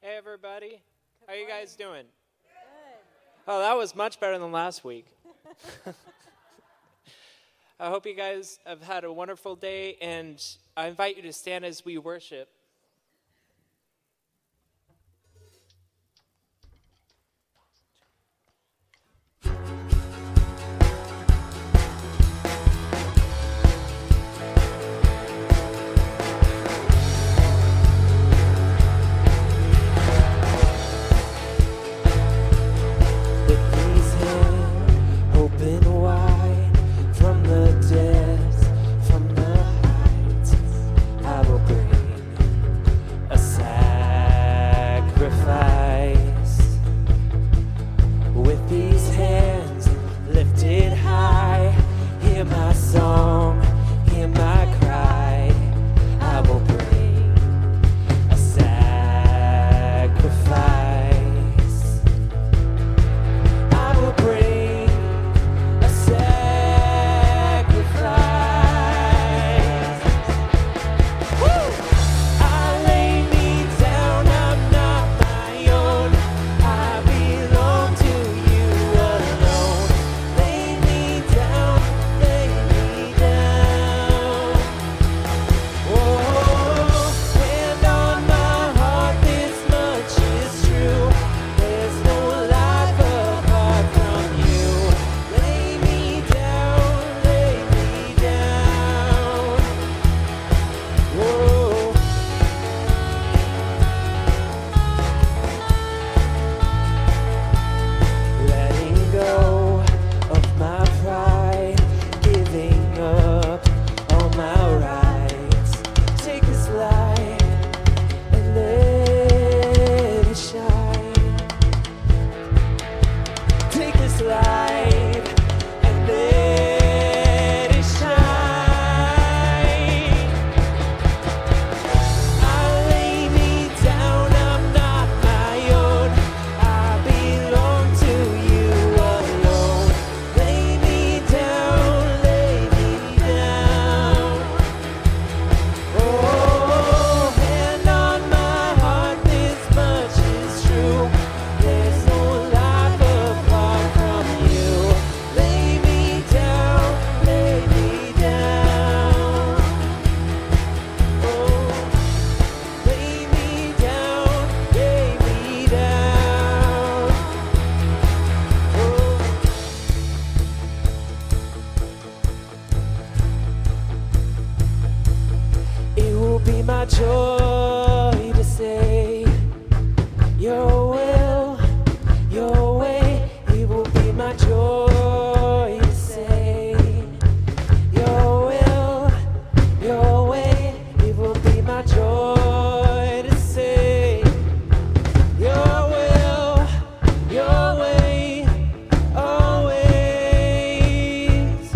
Hey, everybody. How you guys doing? Good. Oh, that was much better than last week. I hope you guys have had a wonderful day, and I invite you to stand as we worship.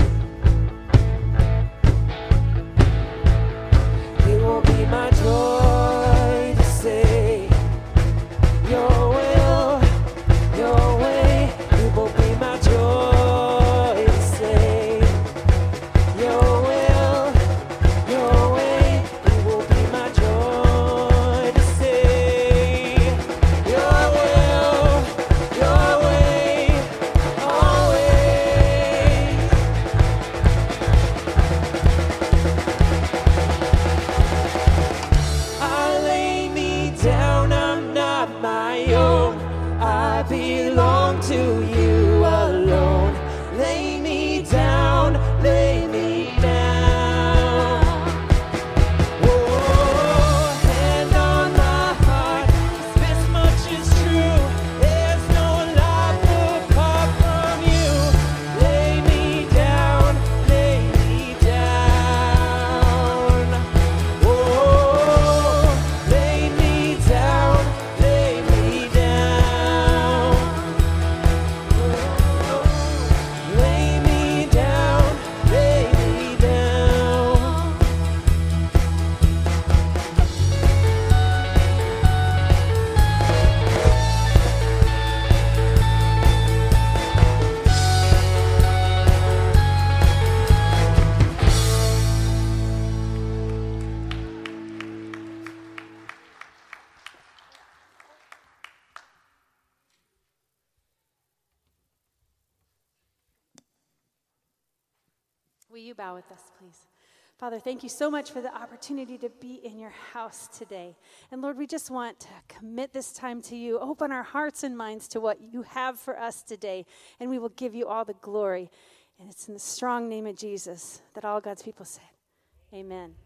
My joy. Will you bow with us, please? Father, thank you so much for the opportunity to be in your house today. And Lord, we just want to commit this time to you. Open our hearts and minds to what you have for us today, and we will give you all the glory. And it's in the strong name of Jesus that all God's people said, amen.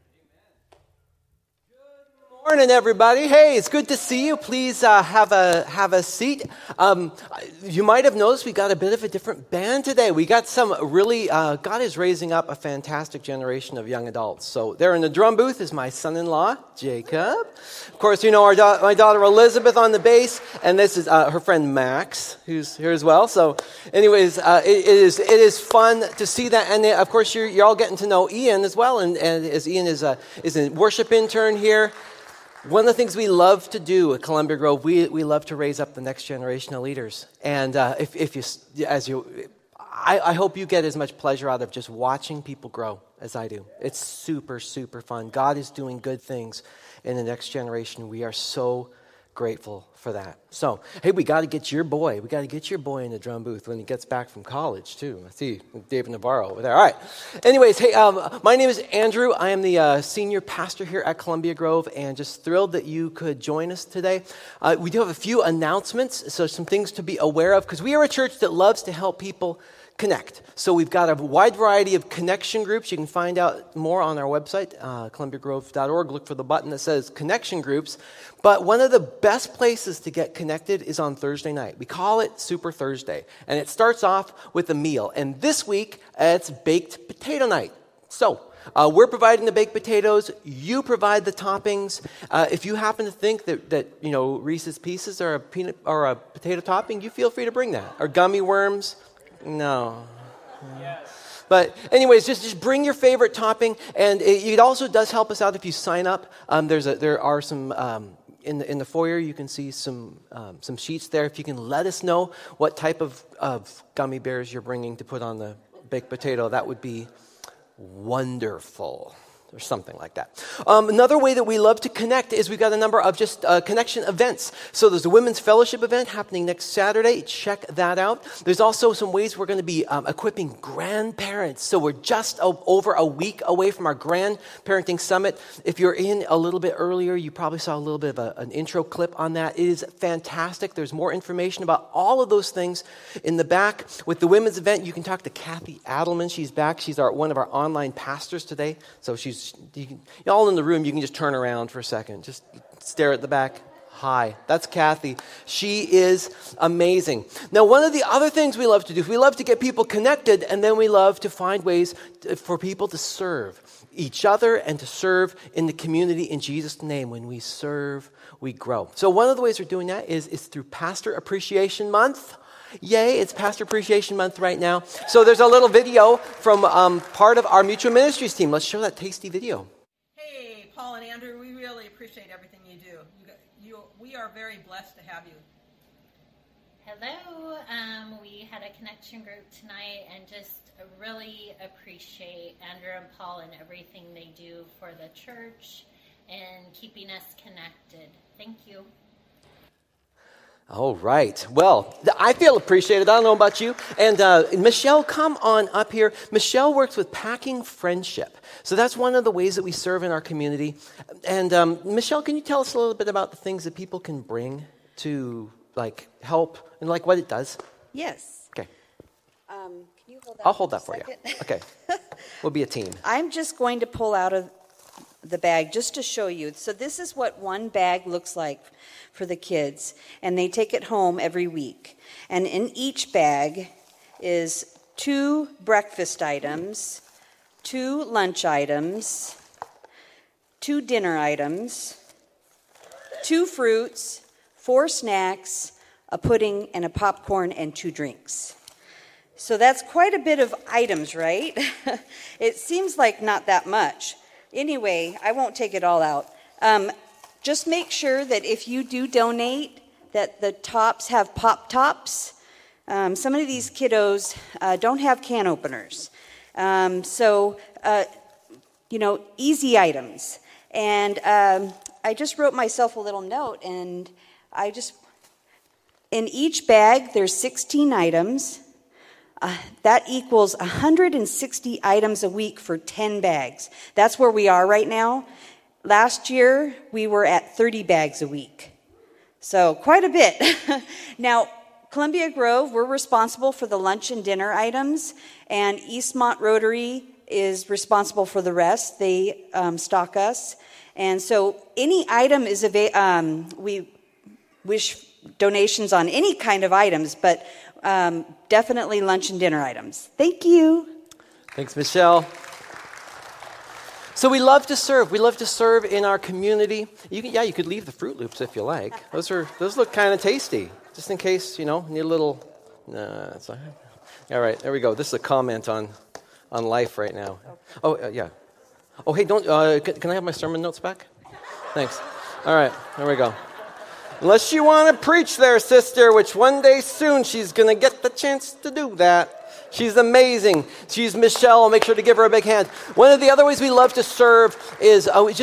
Morning, everybody. Hey, it's good to see you. Please have a seat. You might have noticed we got a bit of a different band today. We got some really, God is raising up a fantastic generation of young adults. So there in the drum booth is my son-in-law, Jacob. Of course, you know my daughter Elizabeth on the bass, and this is her friend Max, who's here as well. So anyways, it is fun to see that. And of course, you're all getting to know Ian as well. And as Ian is a worship intern here. One of the things we love to do at Columbia Grove, we love to raise up the next generation of leaders. And I hope you get as much pleasure out of just watching people grow as I do. It's super, super fun. God is doing good things in the next generation. We are so grateful for that. So, hey, we got to get your boy in the drum booth when he gets back from college, too. I see David Navarro over there. All right. Anyways, hey, my name is Andrew. I am the senior pastor here at Columbia Grove, and just thrilled that you could join us today. We do have a few announcements, so some things to be aware of, because we are a church that loves to help people connect. So we've got a wide variety of connection groups. You can find out more on our website, columbiagrove.org. Look for the button that says connection groups. But one of the best places to get connected is on Thursday night. We call it Super Thursday. And it starts off with a meal. And this week, it's baked potato night. So we're providing the baked potatoes. You provide the toppings. If you happen to think that Reese's Pieces are a peanut or a potato topping, you feel free to bring that. Or gummy worms. No. Yes. But anyways, just bring your favorite topping, and it also does help us out if you sign up. There are some in the foyer. You can see some sheets there. If you can let us know what type of gummy bears you're bringing to put on the baked potato, that would be wonderful. Or something like that. Another way that we love to connect is we've got a number of just connection events. So there's a women's fellowship event happening next Saturday. Check that out. There's also some ways we're going to be equipping grandparents. So we're just over a week away from our grandparenting summit. If you're in a little bit earlier, you probably saw a little bit of an intro clip on that. It is fantastic. There's more information about all of those things in the back. With the women's event, you can talk to Kathy Adelman. She's back. She's one of our online pastors today. So you're all in the room, you can just turn around for a second. Just stare at the back. Hi, that's Kathy. She is amazing. Now, one of the other things we love to do, we love to get people connected, and then we love to find ways for people to serve each other and to serve in the community in Jesus' name. When we serve, we grow. So one of the ways we're doing that is through Pastor Appreciation Month. Yay, it's Pastor Appreciation Month right now. So there's a little video from part of our Mutual Ministries team. Let's show that tasty video. Hey, Paul and Andrew, we really appreciate everything you do. We are very blessed to have you. Hello, we had a connection group tonight and just really appreciate Andrew and Paul and everything they do for the church and keeping us connected. Thank you. All right. Well, I feel appreciated. I don't know about you. And Michelle, come on up here. Michelle works with Packing Friendship. So that's one of the ways that we serve in our community. And Michelle, can you tell us a little bit about the things that people can bring to help and what it does? Yes. Okay. Can you hold that? I'll hold that for you. Okay. We'll be a team. I'm just going to pull out of the bag just to show you. So this is what one bag looks like for the kids, and they take it home every week. And in each bag is 2 breakfast items, 2 lunch items, 2 dinner items, 2 fruits, 4 snacks, a pudding, and a popcorn, and 2 drinks. So that's quite a bit of items, right? It seems like not that much. Anyway, I won't take it all out. Just make sure that if you do donate, that the tops have pop tops. Some of these kiddos don't have can openers. Easy items. And I just wrote myself a little note, and in each bag, there's 16 items. That equals 160 items a week for 10 bags. That's where we are right now. Last year, we were at 30 bags a week. So quite a bit. Now, Columbia Grove, we're responsible for the lunch and dinner items, and Eastmont Rotary is responsible for the rest. They stock us. And so any item is we wish donations on any kind of items, but definitely lunch and dinner items. Thank you. Thanks, Michelle. So we love to serve. We love to serve in our community. You could leave the Fruit Loops if you like. Those look kind of tasty. Just in case, need a little. Nah, it's all right. There we go. This is a comment on life right now. Oh yeah. Oh hey, don't. Can I have my sermon notes back? Thanks. All right. There we go. Unless you want to preach there, sister, which one day soon she's going to get the chance to do that. She's amazing. She's Michelle. I'll make sure to give her a big hand. One of the other ways we love to serve is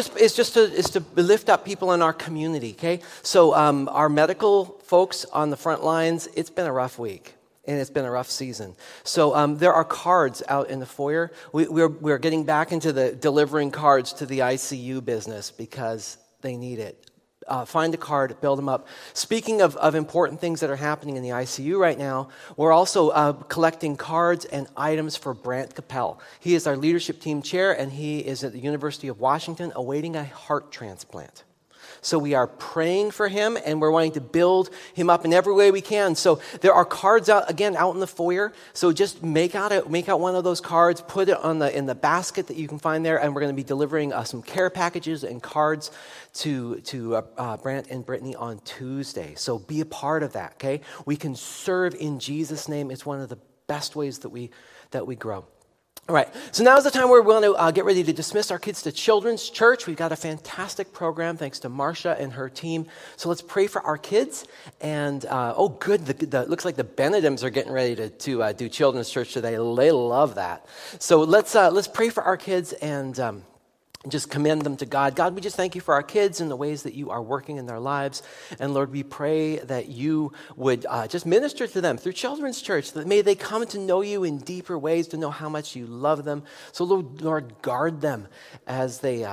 to lift up people in our community, okay? So our medical folks on the front lines, it's been a rough week. And it's been a rough season. So there are cards out in the foyer. We're getting back into the delivering cards to the ICU business because they need it. Find a card, build them up. Speaking of important things that are happening in the ICU right now, we're also collecting cards and items for Brant Capel. He is our leadership team chair, and he is at the University of Washington awaiting a heart transplant. So we are praying for him, and we're wanting to build him up in every way we can. So there are cards out in the foyer. So just make out one of those cards, put it in the basket that you can find there, and we're going to be delivering some care packages and cards to Brant and Brittany on Tuesday. So be a part of that, okay? We can serve in Jesus' name. It's one of the best ways that we grow. All right, so now is the time where we want to get ready to dismiss our kids to Children's Church. We've got a fantastic program thanks to Marcia and her team. So let's pray for our kids. And, looks like the Benedims are getting ready to do Children's Church today. They love that. So let's pray for our kids and just commend them to God. God, we just thank you for our kids and the ways that you are working in their lives. And Lord, we pray that you would just minister to them through Children's Church, that may they come to know you in deeper ways, to know how much you love them. So Lord, guard them as in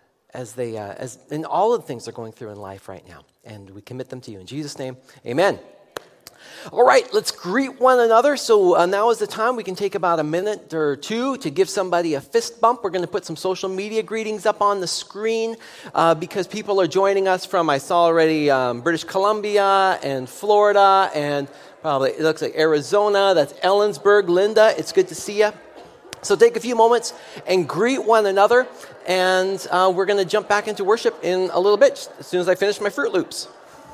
all of the things they're going through in life right now. And we commit them to you. In Jesus' name, amen. All right, let's greet one another. So now is the time we can take about a minute or two to give somebody a fist bump. We're going to put some social media greetings up on the screen because people are joining us from, I saw already, British Columbia and Florida and probably, it looks like Arizona. That's Ellensburg. Linda, it's good to see you. So take a few moments and greet one another. And we're going to jump back into worship in a little bit as soon as I finish my Fruit Loops.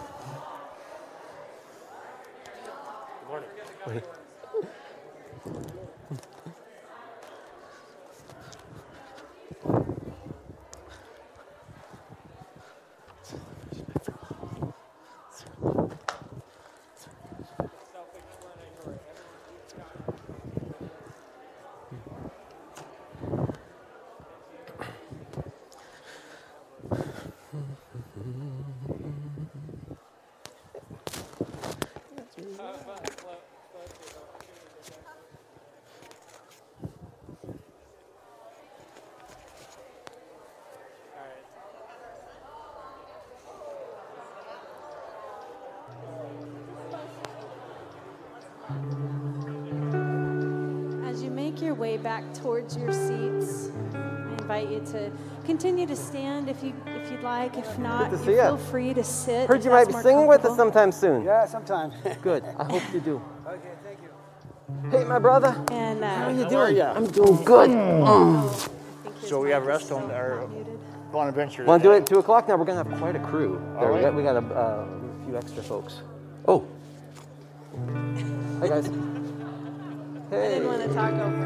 Your way back towards your seats. I invite you to continue to stand if you'd like. If not, you feel free to sit. Heard you might be singing with us sometime soon. Yeah, sometime. Good. I hope you do. Okay, thank you. Hey, my brother. And how are you doing? I'm doing good. So we have rest on our go on adventure. Want to do it at 2 o'clock? Now we're going to have quite a crew. There, right. We got a few extra folks. Oh. Hi, guys. Hey. I didn't want to talk over.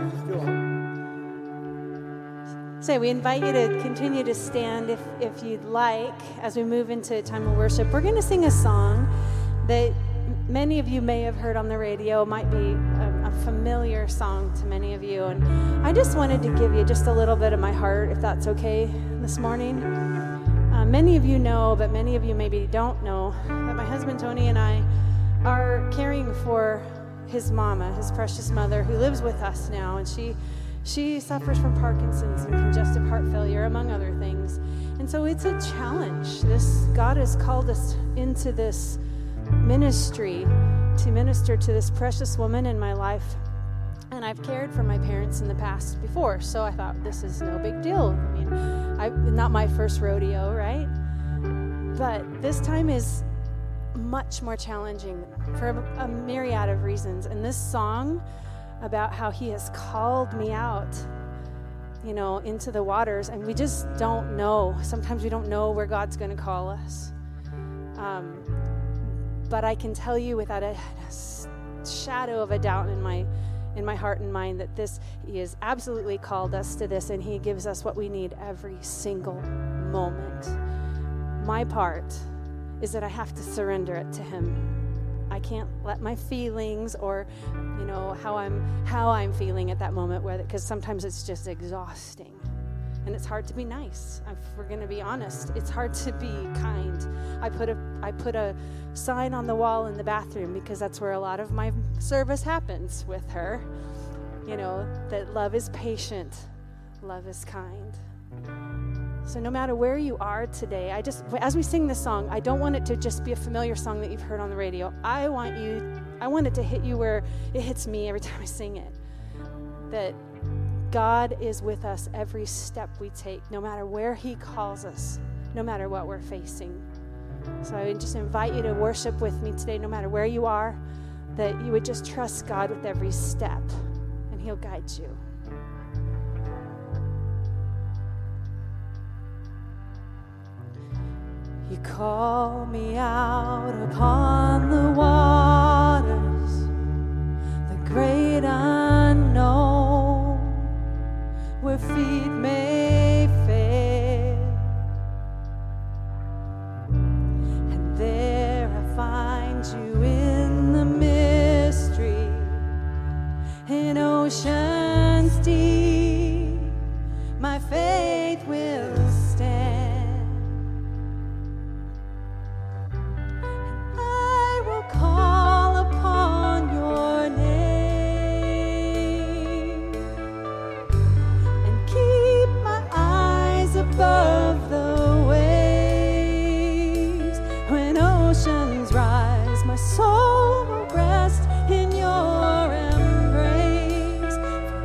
So we invite you to continue to stand if you'd like as we move into a time of worship. We're going to sing a song that many of you may have heard on the radio. It might be a familiar song to many of you. And I just wanted to give you just a little bit of my heart, if that's okay, this morning. Many of you know, but many of you maybe don't know, that my husband Tony and I are caring for his mama, his precious mother, who lives with us now, and she suffers from Parkinson's and congestive heart failure, among other things. And so it's a challenge. God has called us into this ministry to minister to this precious woman in my life. And I've cared for my parents in the past before, so I thought, this is no big deal. I mean, not my first rodeo, right? But this time is much more challenging for a myriad of reasons. And this song about how he has called me out, into the waters, and we just don't know. Sometimes we don't know where God's going to call us. But I can tell you without a shadow of a doubt in my heart and mind that he has absolutely called us to this, and he gives us what we need every single moment. My part is that I have to surrender it to him. I can't let my feelings or how I'm feeling at that moment, because sometimes it's just exhausting, and it's hard to be nice. If we're going to be honest, it's hard to be kind. I put a sign on the wall in the bathroom because that's where a lot of my service happens with her. That love is patient, love is kind. So no matter where you are today, as we sing this song, I don't want it to just be a familiar song that you've heard on the radio. I want it to hit you where it hits me every time I sing it. That God is with us every step we take, no matter where he calls us, no matter what we're facing. So I would just invite you to worship with me today, no matter where you are, that you would just trust God with every step, and he'll guide you. You call me out upon the waters, the great unknown, where feet may fail. And there I find you in the mystery, in oceans deep, my faith will stand. Above the waves, when oceans rise, my soul will rest in your embrace.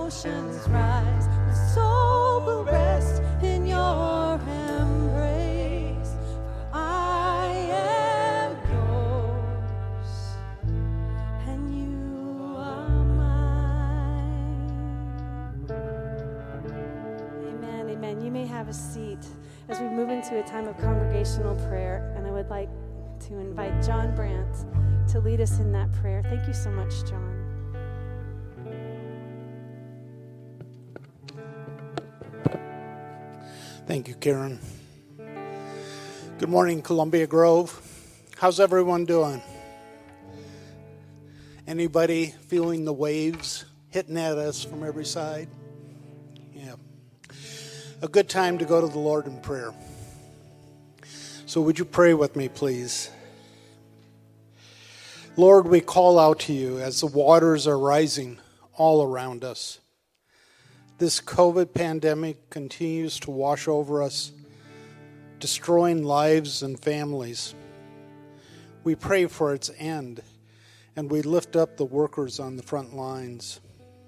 oceans rise, my soul will rest in your embrace. For I am yours, and you are mine. Amen, amen. You may have a seat as we move into a time of congregational prayer, and I would like to invite John Brandt to lead us in that prayer. Thank you so much, John. Thank you, Karen. Good morning, Columbia Grove. How's everyone doing? Anybody feeling the waves hitting at us from every side? Yeah. A good time to go to the Lord in prayer. So would you pray with me, please? Lord, we call out to you as the waters are rising all around us. This COVID pandemic continues to wash over us, destroying lives and families. We pray for its end, and we lift up the workers on the front lines.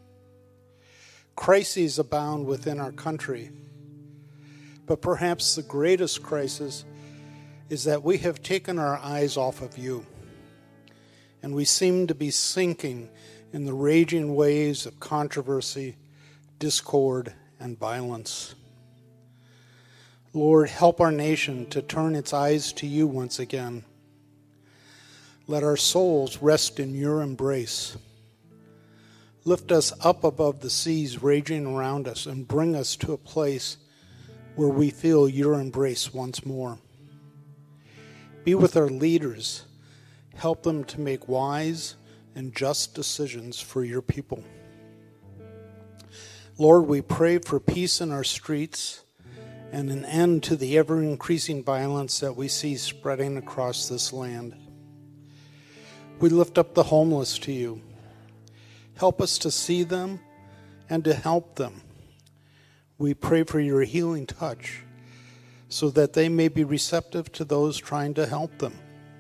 Crises abound within our country, but perhaps the greatest crisis is that we have taken our eyes off of you, and we seem to be sinking in the raging waves of controversy, discord, and violence. Lord, help our nation to turn its eyes to you once again. Let our souls rest in your embrace. Lift us up above the seas raging around us and bring us to a place where we feel your embrace once more. Be with our leaders. Help them to make wise and just decisions for your people. Lord, we pray for peace in our streets and an end to the ever-increasing violence that we see spreading across this land. We lift up the homeless to you. Help us to see them and to help them. We pray for your healing touch so that they may be receptive to those trying to help them.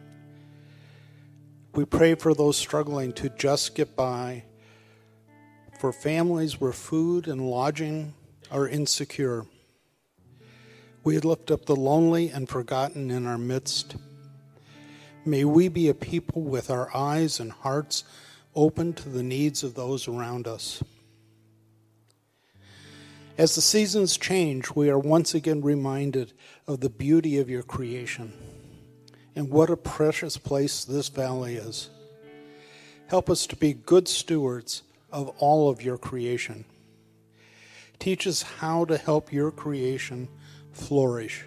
We pray for those struggling to just get by, for families where food and lodging are insecure. We lift up the lonely and forgotten in our midst. May we be a people with our eyes and hearts open to the needs of those around us. As the seasons change, we are once again reminded of the beauty of your creation and what a precious place this valley is. Help us to be good stewards of all of your creation. Teach us how to help your creation flourish.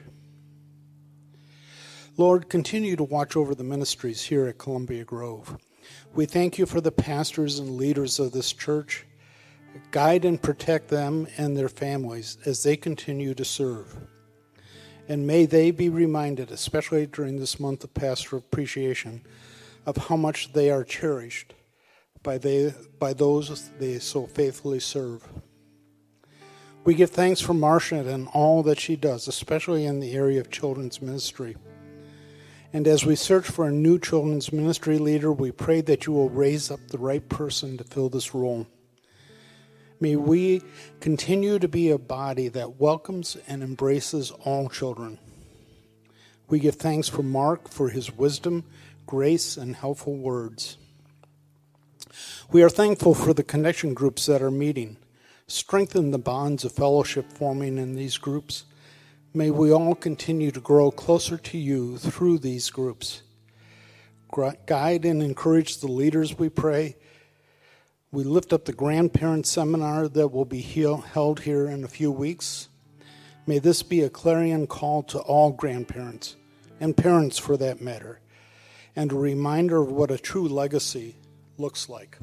Lord, continue to watch over the ministries here at Columbia Grove. We thank you for the pastors and leaders of this church. Guide and protect them and their families as they continue to serve. And may they be reminded, especially during this month of pastoral appreciation, of how much they are cherished by those they so faithfully serve. We give thanks for Marcia and all that she does, especially in the area of children's ministry. And as we search for a new children's ministry leader, we pray that you will raise up the right person to fill this role. May we continue to be a body that welcomes and embraces all children. We give thanks for Mark for his wisdom, grace, and helpful words. We are thankful for the connection groups that are meeting. Strengthen the bonds of fellowship forming in these groups. May we all continue to grow closer to you through these groups. Guide and encourage the leaders, we pray. We lift up the grandparent seminar that will be held here in a few weeks. May this be a clarion call to all grandparents, and parents for that matter, and a reminder of what a true legacy looks like.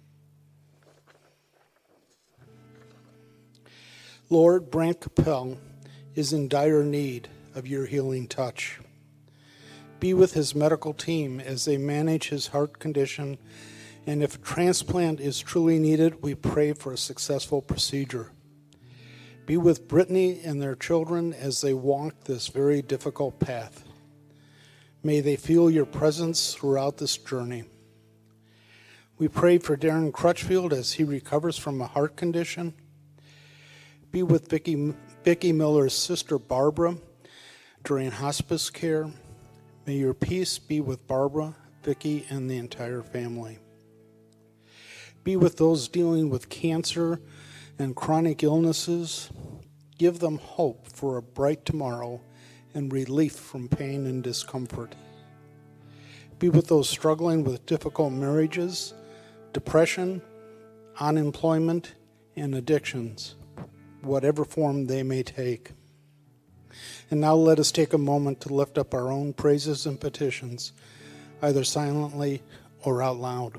Lord, Brant Capel is in dire need of your healing touch. Be with his medical team as they manage his heart condition, and if a transplant is truly needed, we pray for a successful procedure. Be with Brittany and their children as they walk this very difficult path. May they feel your presence throughout this journey. We pray for Darren Crutchfield as he recovers from a heart condition. Be with Vicki Miller's sister Barbara during hospice care. May your peace be with Barbara, Vicki, and the entire family. Be with those dealing with cancer and chronic illnesses. Give them hope for a bright tomorrow and relief from pain and discomfort. Be with those struggling with difficult marriages, depression, unemployment, and addictions, whatever form they may take. And now let us take a moment to lift up our own praises and petitions, either silently or out loud.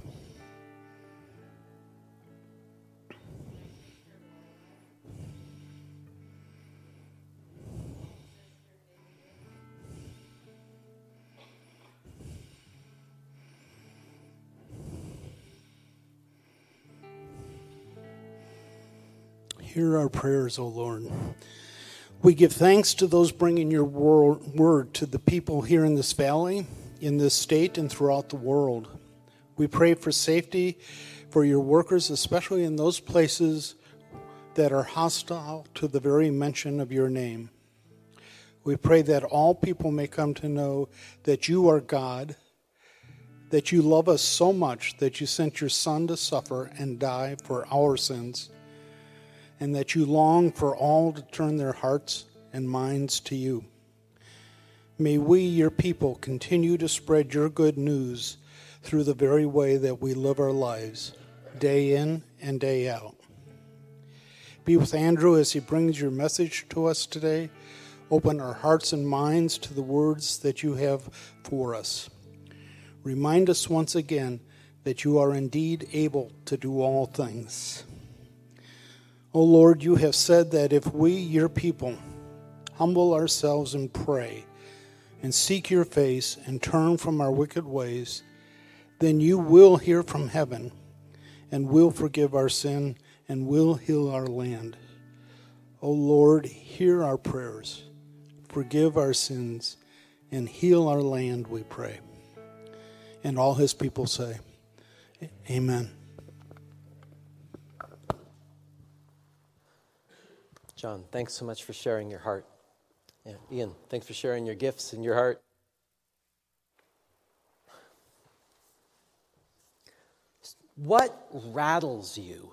Hear our prayers, O Lord. We give thanks to those bringing your word to the people here in this valley, in this state, and throughout the world. We pray for safety for your workers, especially in those places that are hostile to the very mention of your name. We pray that all people may come to know that you are God, that you love us so much that you sent your Son to suffer and die for our sins, and that you long for all to turn their hearts and minds to you. May we, your people, continue to spread your good news through the very way that we live our lives, day in and day out. Be with Andrew as he brings your message to us today. Open our hearts and minds to the words that you have for us. Remind us once again that you are indeed able to do all things. O Lord, you have said that if we, your people, humble ourselves and pray and seek your face and turn from our wicked ways, then you will hear from heaven and will forgive our sin and will heal our land. O Lord, hear our prayers, forgive our sins, and heal our land, we pray. And all his people say, Amen. John, thanks so much for sharing your heart. Yeah, Ian, thanks for sharing your gifts and your heart. What rattles you?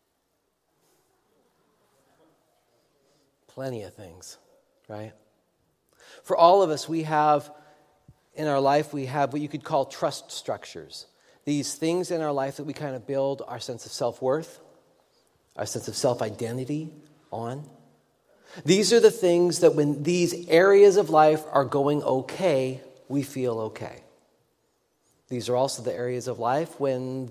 Plenty of things, right? For all of us, we have, in our life, we have what you could call trust structures. These things in our life that we kind of build our sense of self-worth, our sense of self-identity on. These are the things that when these areas of life are going okay, we feel okay. These are also the areas of life when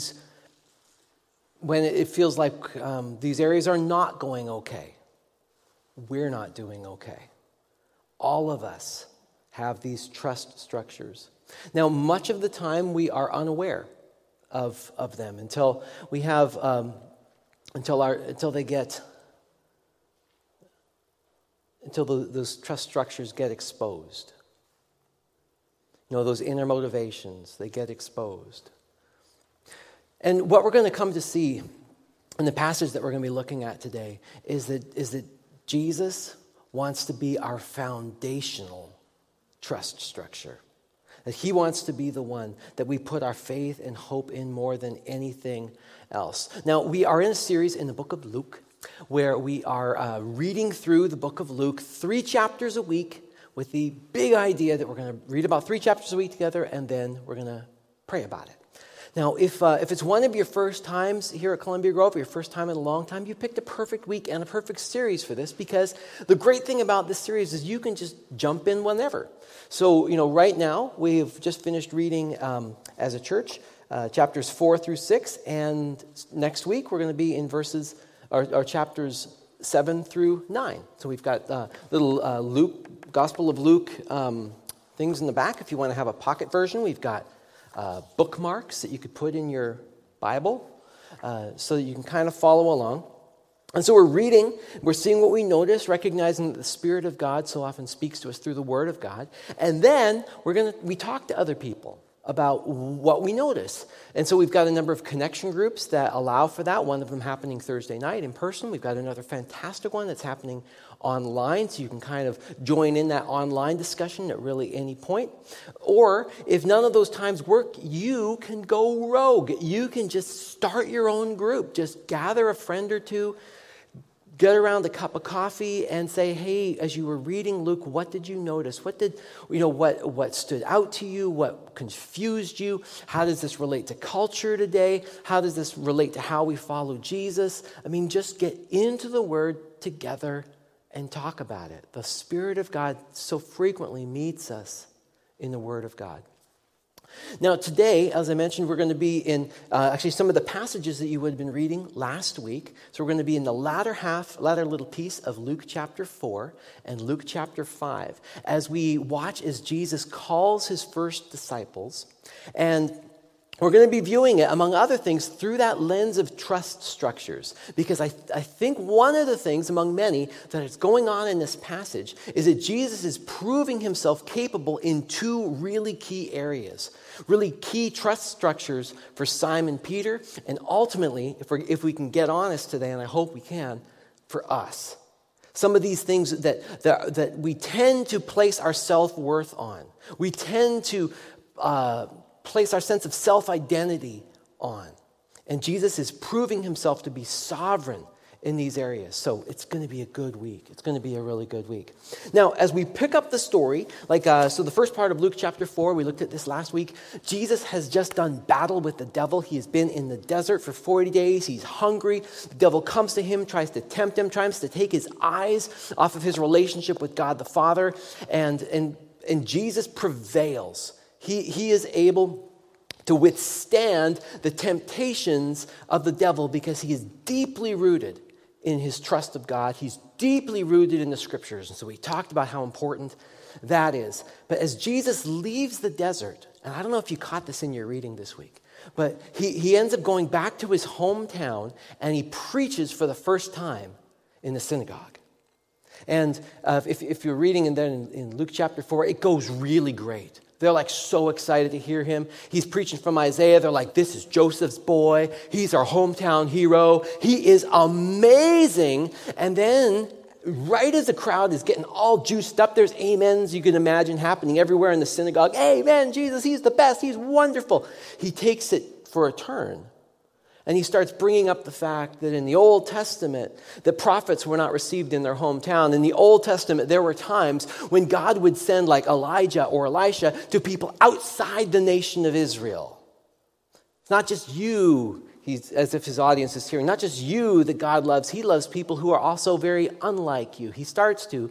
it feels like these areas are not going okay. We're not doing okay. All of us have these trust structures. Now, much of the time we are unaware of them until we have those trust structures get exposed. You know, those inner motivations, they get exposed. And what we're going to come to see in the passage that we're going to be looking at today is that Jesus wants to be our foundational trust structure. That he wants to be the one that we put our faith and hope in more than anything else. Now, we are in a series in the book of Luke where we are reading through the book of Luke 3 chapters a week with the big idea that we're going to read about 3 chapters a week together and then we're going to pray about it. Now, if it's one of your first times here at Columbia Grove, or your first time in a long time, you picked a perfect week and a perfect series for this because the great thing about this series is you can just jump in whenever. So, right now, we've just finished reading as a church chapters 4 through 6, and next week we're going to be in chapters 7 through 9. So we've got little Gospel of Luke things in the back. If you want to have a pocket version, we've got bookmarks that you could put in your Bible so that you can kind of follow along. And so we're seeing what we notice, recognizing that the Spirit of God so often speaks to us through the Word of God. And then we talk to other people about what we notice. And so we've got a number of connection groups that allow for that, one of them happening Thursday night in person. We've got another fantastic one that's happening online, so you can kind of join in that online discussion at really any point. Or if none of those times work, you can go rogue. You can just start your own group. Just gather a friend or two, get around a cup of coffee and say, hey, as you were reading Luke, what did you notice? What stood out to you? What confused you? How does this relate to culture today? How does this relate to how we follow Jesus? I mean, just get into the Word together and talk about it. The Spirit of God so frequently meets us in the Word of God. Now, today, as I mentioned, we're going to be in actually some of the passages that you would have been reading last week. So we're going to be in the latter little piece of Luke chapter 4 and Luke chapter 5 as we watch as Jesus calls his first disciples. And we're going to be viewing it, among other things, through that lens of trust structures. Because I think one of the things, among many, that is going on in this passage is that Jesus is proving himself capable in two really key areas. Really key trust structures for Simon Peter, and ultimately, if we can get honest today, and I hope we can, for us. Some of these things that we tend to place our self-worth on. We tend to place our sense of self-identity on. And Jesus is proving himself to be sovereign in these areas. So it's going to be a good week. It's going to be a really good week. Now, as we pick up the story, so the first part of Luke chapter 4, we looked at this last week. Jesus has just done battle with the devil. He has been in the desert for 40 days. He's hungry. The devil comes to him, tries to tempt him, tries to take his eyes off of his relationship with God the Father. And Jesus prevails. He is able to withstand the temptations of the devil because he is deeply rooted in his trust of God. He's deeply rooted in the Scriptures. And so we talked about how important that is. But as Jesus leaves the desert, and I don't know if you caught this in your reading this week, but he ends up going back to his hometown and he preaches for the first time in the synagogue. And if you're reading in Luke chapter 4, it goes really great. They're like so excited to hear him. He's preaching from Isaiah. They're like, this is Joseph's boy. He's our hometown hero. He is amazing. And then right as the crowd is getting all juiced up, there's amens you can imagine happening everywhere in the synagogue. Amen, Jesus, he's the best. He's wonderful. He takes it for a turn. And he starts bringing up the fact that in the Old Testament, the prophets were not received in their hometown. In the Old Testament, there were times when God would send like Elijah or Elisha to people outside the nation of Israel. It's not just you, he's as if his audience is hearing, not just you that God loves. He loves people who are also very unlike you. He starts to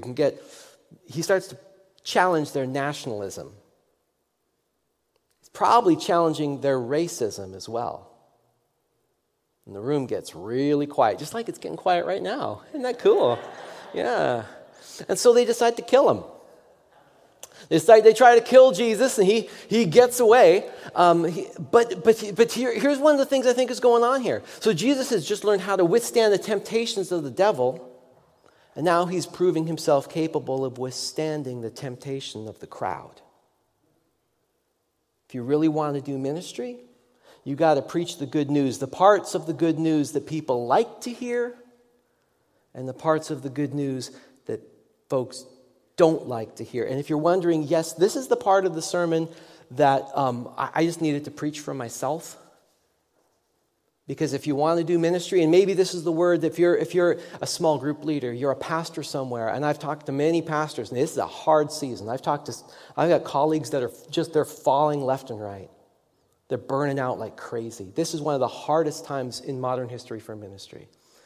challenge their nationalism. He's probably challenging their racism as well. And the room gets really quiet, just like it's getting quiet right now. Isn't that cool? Yeah. And so they decide to kill him. They try to kill Jesus, and he gets away. But here's one of the things I think is going on here. So Jesus has just learned how to withstand the temptations of the devil, and now he's proving himself capable of withstanding the temptation of the crowd. If you really want to do ministry, you got to preach the good news, the parts of the good news that people like to hear, and the parts of the good news that folks don't like to hear. And if you're wondering, yes, this is the part of the sermon that I just needed to preach for myself. Because if you want to do ministry, and maybe this is the word, if you're a small group leader, you're a pastor somewhere, and I've talked to many pastors, and this is a hard season. I've got colleagues that they're falling left and right. They're burning out like crazy. This is one of the hardest times in modern history for ministry.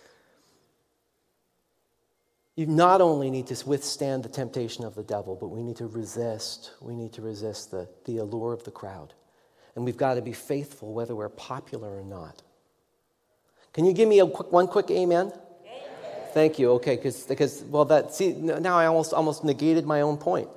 You not only need to withstand the temptation of the devil, but we need to resist. We need to resist the allure of the crowd. And we've got to be faithful whether we're popular or not. Can you give me one quick amen? Amen. Thank you. Okay, because now I almost negated my own point.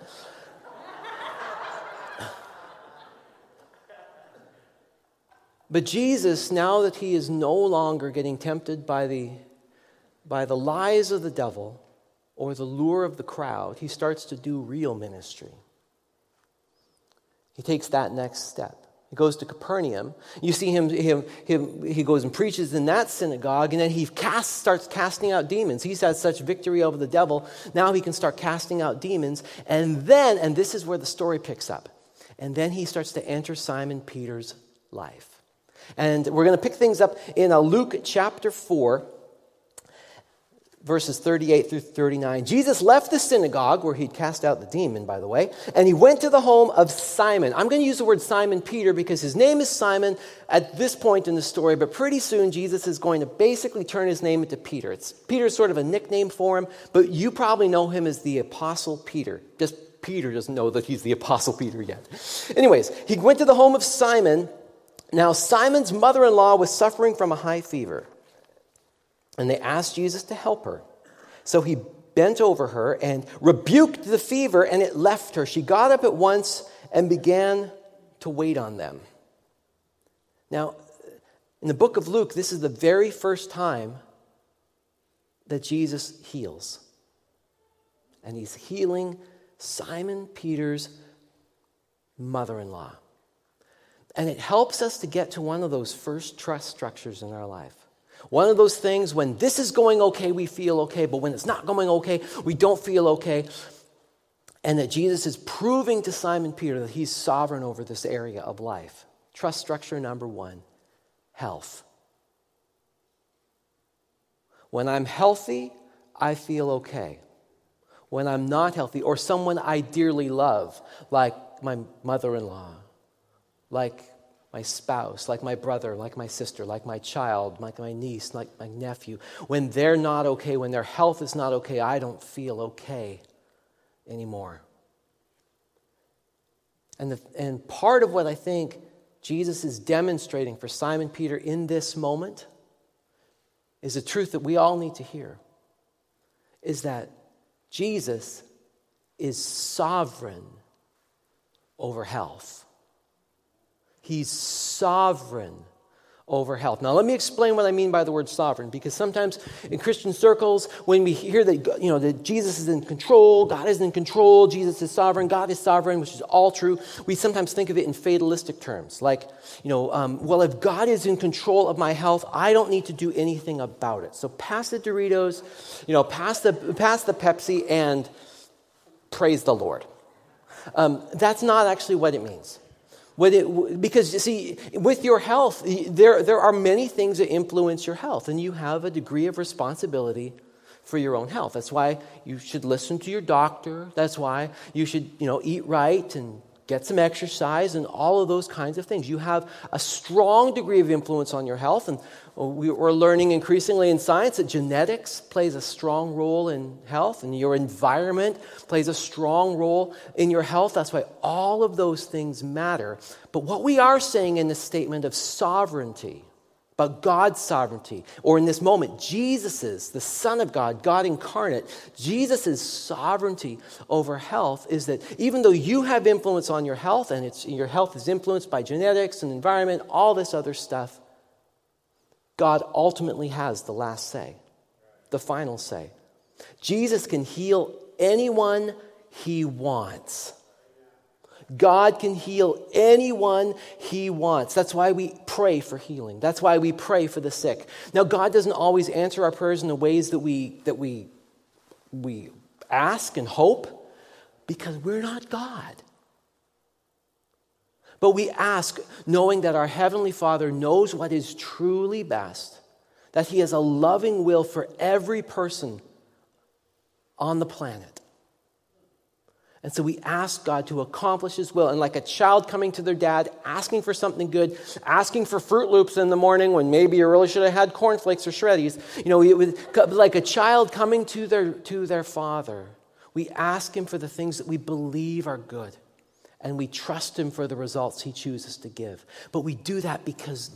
But Jesus, now that he is no longer getting tempted by the lies of the devil or the lure of the crowd, he starts to do real ministry. He takes that next step. He goes to Capernaum. You see he goes and preaches in that synagogue, and then he starts casting out demons. He's had such victory over the devil, now he can start casting out demons. And this is where the story picks up, and then he starts to enter Simon Peter's life. And we're going to pick things up in Luke chapter 4, verses 38 through 39. Jesus left the synagogue where he'd cast out the demon, by the way, and he went to the home of Simon. I'm going to use the word Simon Peter because his name is Simon at this point in the story, but pretty soon Jesus is going to basically turn his name into Peter. Peter's sort of a nickname for him, but you probably know him as the Apostle Peter. Just Peter doesn't know that he's the Apostle Peter yet. Anyways, he went to the home of Simon. Now, Simon's mother-in-law was suffering from a high fever, and they asked Jesus to help her. So he bent over her and rebuked the fever, and it left her. She got up at once and began to wait on them. Now, in the book of Luke, this is the very first time that Jesus heals. And he's healing Simon Peter's mother-in-law. And it helps us to get to one of those first trust structures in our life. One of those things when this is going okay, we feel okay, but when it's not going okay, we don't feel okay. And that Jesus is proving to Simon Peter that he's sovereign over this area of life. Trust structure number 1, health. When I'm healthy, I feel okay. When I'm not healthy, or someone I dearly love, like my mother-in-law, like my spouse, like my brother, like my sister, like my child, like my niece, like my nephew. When they're not okay, when their health is not okay, I don't feel okay anymore. And part of what I think Jesus is demonstrating for Simon Peter in this moment is a truth that we all need to hear, is that Jesus is sovereign over health. He's sovereign over health. Now, let me explain what I mean by the word sovereign, because sometimes in Christian circles, when we hear that, that Jesus is in control, God is in control, Jesus is sovereign, God is sovereign, which is all true, we sometimes think of it in fatalistic terms. Like, well, if God is in control of my health, I don't need to do anything about it. So pass the Doritos, pass the Pepsi, and praise the Lord. That's not actually what it means. Because, you see, with your health, there are many things that influence your health, and you have a degree of responsibility for your own health. That's why you should listen to your doctor. That's why you should, eat right and get some exercise and all of those kinds of things. You have a strong degree of influence on your health, and we're learning increasingly in science that genetics plays a strong role in health, and your environment plays a strong role in your health. That's why all of those things matter. But what we are saying in this statement of sovereignty, about God's sovereignty, or in this moment, Jesus's, the Son of God, God incarnate, Jesus's sovereignty over health is that even though you have influence on your health, and your health is influenced by genetics and environment, all this other stuff, God ultimately has the last say, the final say. Jesus can heal anyone he wants. God can heal anyone he wants. That's why we pray for healing. That's why we pray for the sick. Now, God doesn't always answer our prayers in the ways that we ask and hope, because we're not God. But we ask knowing that our Heavenly Father knows what is truly best, that he has a loving will for every person on the planet. And so we ask God to accomplish his will. And like a child coming to their dad, asking for something good, asking for Fruit Loops in the morning when maybe you really should have had cornflakes or Shreddies. Like a child coming to their father, we ask him for the things that we believe are good. And we trust him for the results he chooses to give. But we do that because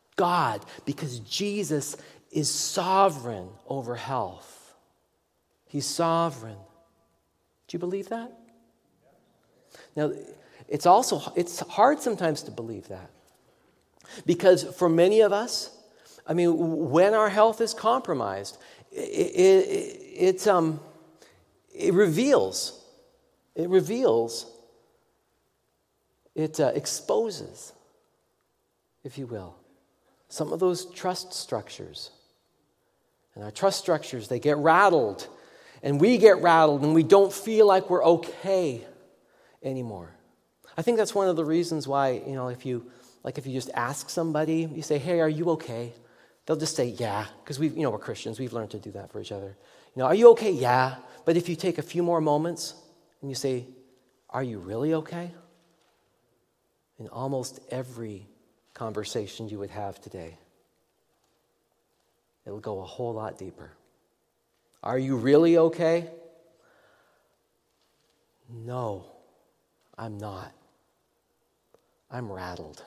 Jesus is sovereign over health. He's sovereign. Do you believe that? Now, it's hard sometimes to believe that. Because for many of us, when our health is compromised, it reveals it exposes, if you will, some of those trust structures. And our trust structures, they get rattled, and we get rattled, and we don't feel like we're okay anymore. I think that's one of the reasons why, if you just ask somebody, you say, hey, are you okay? They'll just say, yeah, because we're Christians. We've learned to do that for each other. Are you okay? Yeah. But if you take a few more moments and you say, are you really okay? In almost every conversation you would have today, it'll go a whole lot deeper. Are you really okay? No, I'm not. I'm rattled.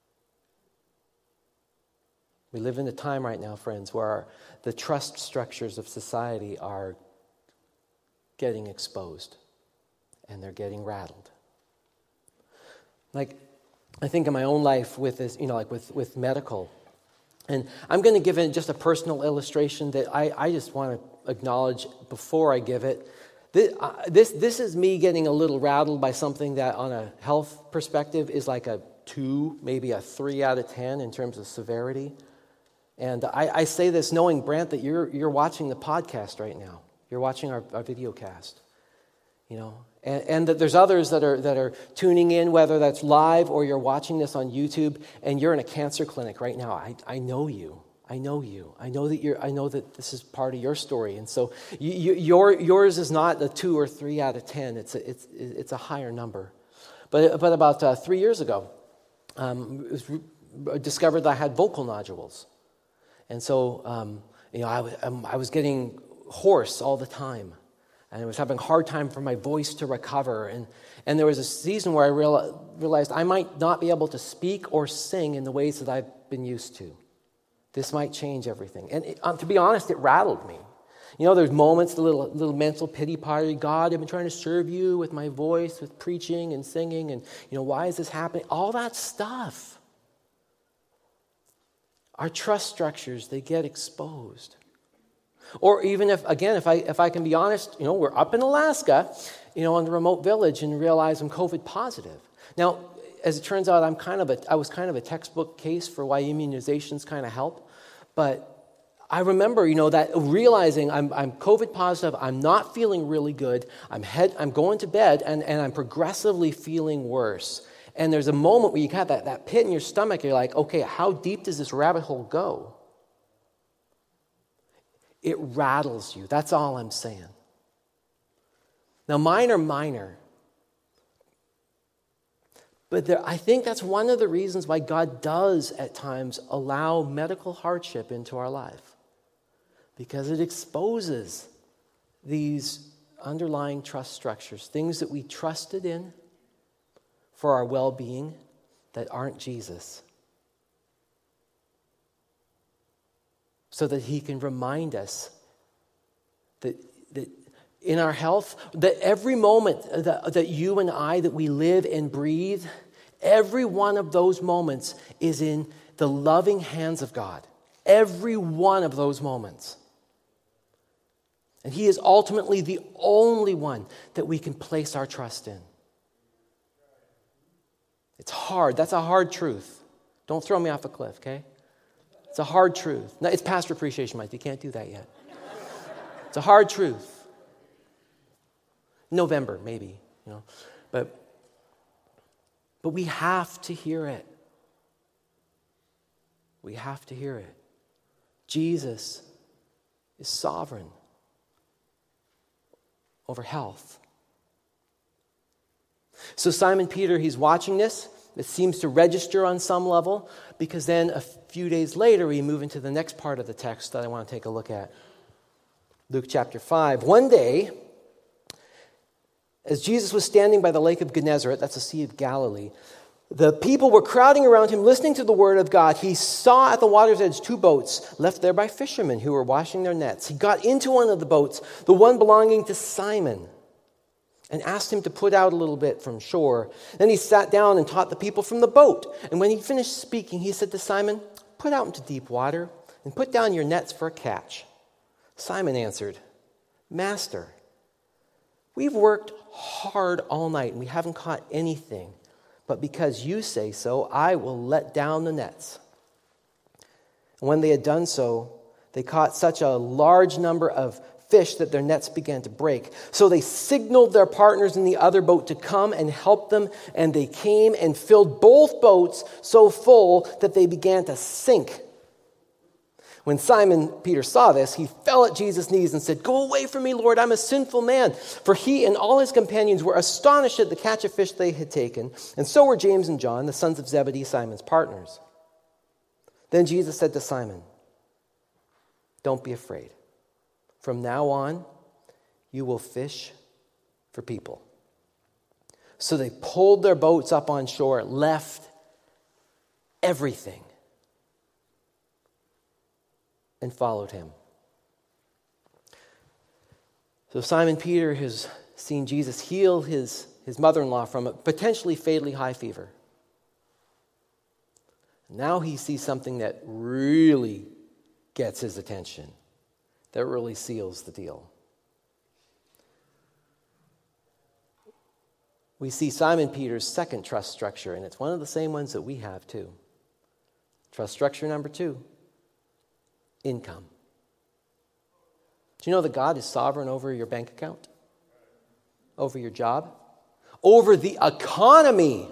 We live in a time right now, friends, where the trust structures of society are getting exposed and they're getting rattled. Like, I think in my own life with this, with medical, and I'm going to give it just a personal illustration that I just want to acknowledge before I give it. This is me getting a little rattled by something that on a health perspective is like a 2, maybe a 3 out of 10 in terms of severity. And I say this knowing, Brant, that you're watching the podcast right now. You're watching our video cast. And that there's others that are tuning in, whether that's live or you're watching this on YouTube, and you're in a cancer clinic right now. I know you. I know you. I know that this is part of your story, and so yours is not a 2 or 3 out of 10. It's a higher number. But about 3 years ago, it was discovered that I had vocal nodules, and so I was getting hoarse all the time. And I was having a hard time for my voice to recover. And there was a season where I realized I might not be able to speak or sing in the ways that I've been used to. This might change everything. And to be honest, it rattled me. There's moments, the little mental pity party. God, I've been trying to serve you with my voice, with preaching and singing. And, why is this happening? All that stuff. Our trust structures, they get exposed. Or even if I can be honest, we're up in Alaska, in the remote village, and realize I'm COVID positive. Now, as it turns out, I was kind of a textbook case for why immunizations kind of help. But I remember, that realizing I'm COVID positive, I'm not feeling really good, I'm going to bed, and I'm progressively feeling worse. And there's a moment where you have that pit in your stomach, you're like, okay, how deep does this rabbit hole go? It rattles you. That's all I'm saying. Now, mine are minor. But I think that's one of the reasons why God does, at times, allow medical hardship into our life. Because it exposes these underlying trust structures, things that we trusted in for our well-being that aren't Jesus. So that he can remind us that in our health, that every moment that you and I, that we live and breathe, every one of those moments is in the loving hands of God. Every one of those moments. And he is ultimately the only one that we can place our trust in. It's hard. That's a hard truth. Don't throw me off a cliff, okay? It's a hard truth. No, it's Pastor Appreciation Month. You can't do that yet. It's a hard truth. November, maybe, But we have to hear it. We have to hear it. Jesus is sovereign over health. So Simon Peter, he's watching this. It seems to register on some level, because then a few days later we move into the next part of the text that I want to take a look at. Luke chapter 5. One day, as Jesus was standing by the lake of Gennesaret, that's the Sea of Galilee, the people were crowding around him, listening to the word of God. He saw at the water's edge 2 boats left there by fishermen who were washing their nets. He got into one of the boats, the one belonging to Simon, and asked him to put out a little bit from shore. Then he sat down and taught the people from the boat. And when he finished speaking, he said to Simon, "Put out into deep water and put down your nets for a catch." Simon answered, "Master, we've worked hard all night and we haven't caught anything. but because you say so, I will let down the nets." And when they had done so, they caught such a large number of fish that their nets began to break. So they signaled their partners in the other boat to come and help them, and they came and filled both boats so full that they began to sink. When Simon Peter saw this, he fell at Jesus' knees and said, "Go away from me, Lord, I'm a sinful man." For he and all his companions were astonished at the catch of fish they had taken, and so were James and John, the sons of Zebedee, Simon's partners. Then Jesus said to Simon, "Don't be afraid. From now on, you will fish for people." So they pulled their boats up on shore, left everything, and followed him. So Simon Peter has seen Jesus heal his mother-in-law from a potentially fatally high fever. Now he sees something that really gets his attention, that really seals the deal. We see Simon Peter's second trust structure, and it's one of the same ones that we have too. Trust structure number 2, income. Do you know that God is sovereign over your bank account? Over your job? Over the economy?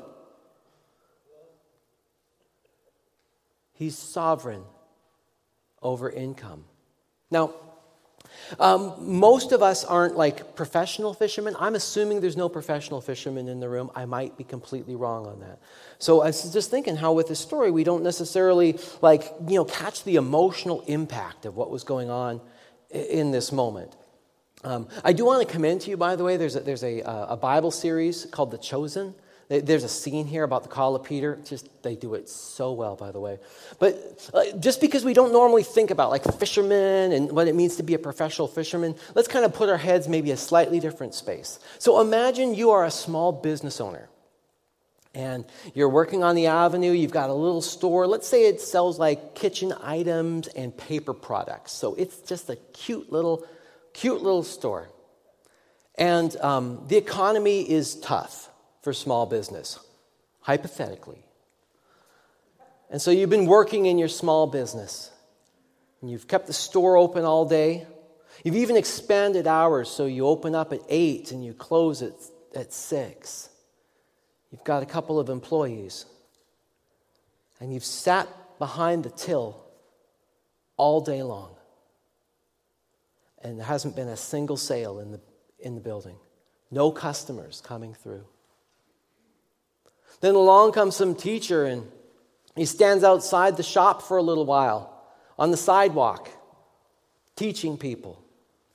He's sovereign over income. Now, most of us aren't like professional fishermen. I'm assuming there's no professional fishermen in the room. I might be completely wrong on that. So I was just thinking how with this story, we don't necessarily catch the emotional impact of what was going on in this moment. I do want to commend to you, by the way, there's a Bible series called The Chosen. There's a scene here about the call of Peter. They do it so well, by the way. But just because we don't normally think about like fishermen and what it means to be a professional fisherman, let's kind of put our heads maybe a slightly different space. So imagine you are a small business owner. And you're working on the avenue. You've got a little store. Let's say it sells like kitchen items and paper products. So it's just a cute little store. And the economy is tough for small business, hypothetically. And so you've been working in your small business, and you've kept the store open all day. You've even expanded hours, so you open up at 8 and you close at 6. You've got a couple of employees, and you've sat behind the till all day long, and there hasn't been a single sale in the building. No customers coming through. Then along comes some teacher, and he stands outside the shop for a little while on the sidewalk, teaching people.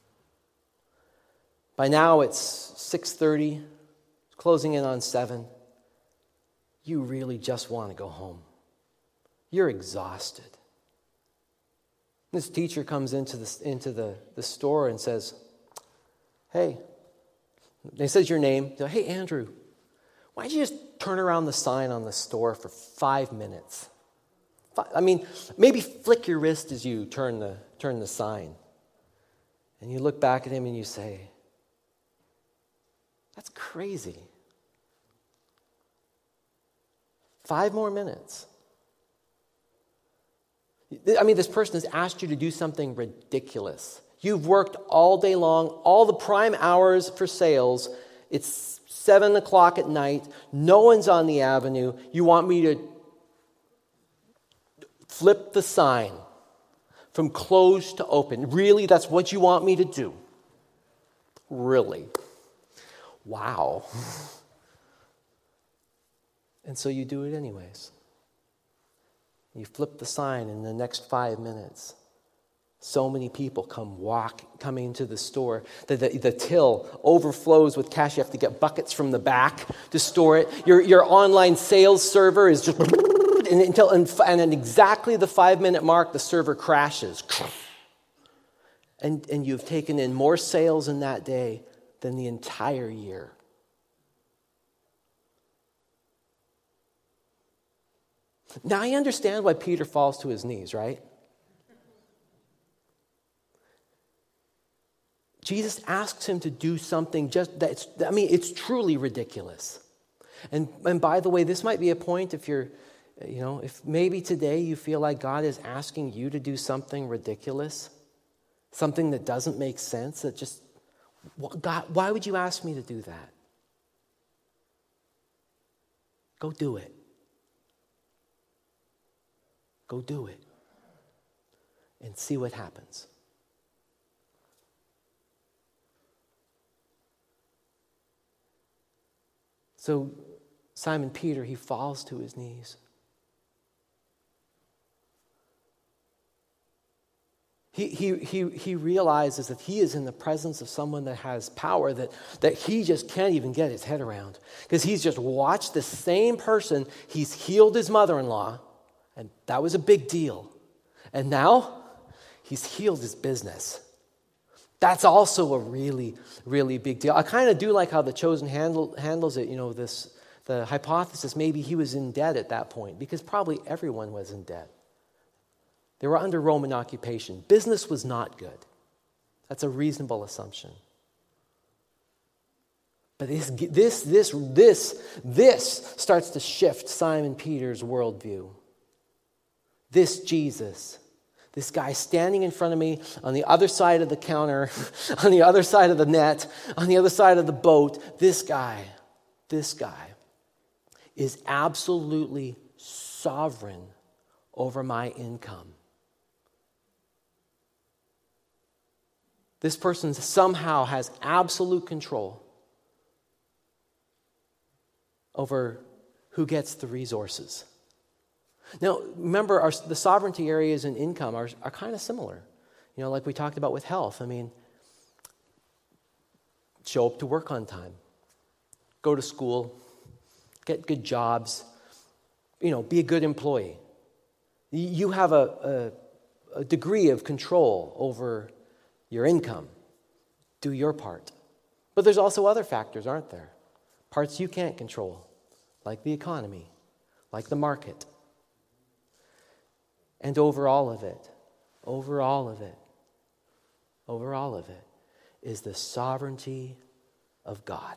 By now it's 6:30, closing in on 7. You really just want to go home. You're exhausted. This teacher comes into the store and says, "Hey," he says your name. "Hey, Andrew, why don't you just turn around the sign on the store for 5 minutes? Maybe flick your wrist as you turn the sign." And you look back at him and you say, "That's crazy. 5 more minutes." This person has asked you to do something ridiculous. You've worked all day long, all the prime hours for sales. It's 7 o'clock at night. No one's on the avenue. You want me to flip the sign from closed to open. Really? That's what you want me to do? Really? Wow. And so you do it anyways. You flip the sign in the next 5 minutes. So many people coming into the store. The till overflows with cash. You have to get buckets from the back to store it. Your online sales server is just... And at exactly the 5-minute mark, the server crashes. And you've taken in more sales in that day than the entire year. Now I understand why Peter falls to his knees, right? Jesus asks him to do something it's truly ridiculous. And by the way, this might be a point if you're, if maybe today you feel like God is asking you to do something ridiculous, something that doesn't make sense, that just, God, why would you ask me to do that? Go do it. Go do it. And see what happens. So Simon Peter, he falls to his knees. He realizes that he is in the presence of someone that has power that he just can't even get his head around. Because he's just watched the same person, he's healed his mother-in-law, and that was a big deal. And now, he's healed his business. That's also a really, really big deal. I kind of do like how The Chosen handles it, the hypothesis maybe he was in debt at that point, because probably everyone was in debt. They were under Roman occupation. Business was not good. That's a reasonable assumption. But this starts to shift Simon Peter's worldview. This Jesus, this guy standing in front of me on the other side of the counter, on the other side of the net, on the other side of the boat, this guy is absolutely sovereign over my income. This person somehow has absolute control over who gets the resources. Now, remember, the sovereignty areas in income are kind of similar. Like we talked about with health. I mean, show up to work on time. Go to school. Get good jobs. Be a good employee. You have a degree of control over your income. Do your part. But there's also other factors, aren't there? Parts you can't control, like the economy, like the market. And over all of it is the sovereignty of God.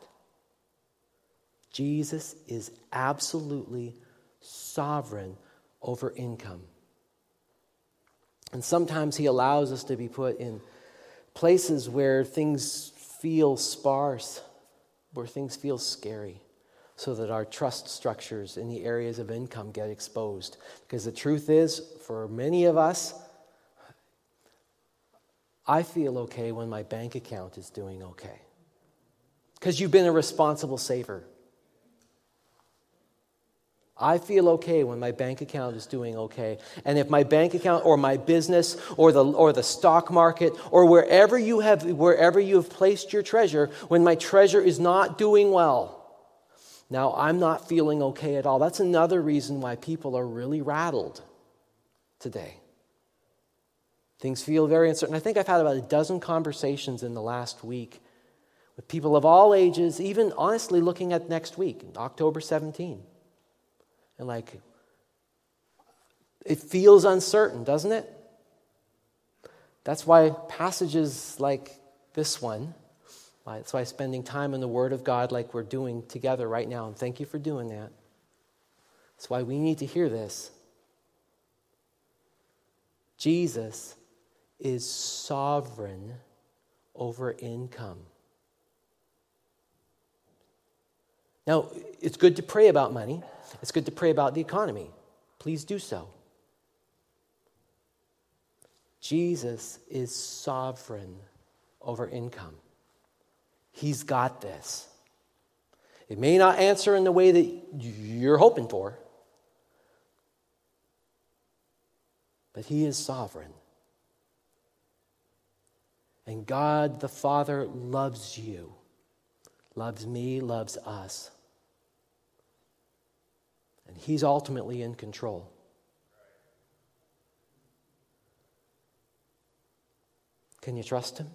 Jesus is absolutely sovereign over income. And sometimes he allows us to be put in places where things feel sparse, where things feel scary, so that our trust structures in the areas of income get exposed. Because the truth is, for many of us, I feel okay when my bank account is doing okay. Because you've been a responsible saver. I feel okay when my bank account is doing okay. And if my bank account or my business or the stock market or wherever you have placed your treasure, when my treasure is not doing well, now I'm not feeling okay at all. That's another reason why people are really rattled today. Things feel very uncertain. I think I've had about a dozen conversations in the last week with people of all ages, even honestly looking at next week, October 17. And it feels uncertain, doesn't it? That's why passages like this one, that's why spending time in the Word of God like we're doing together right now, and thank you for doing that. That's why we need to hear this. Jesus is sovereign over income. Now, it's good to pray about money. It's good to pray about the economy. Please do so. Jesus is sovereign over income. He's got this. It may not answer in the way that you're hoping for, but He is sovereign. And God the Father loves you, loves me, loves us. And He's ultimately in control. Can you trust Him?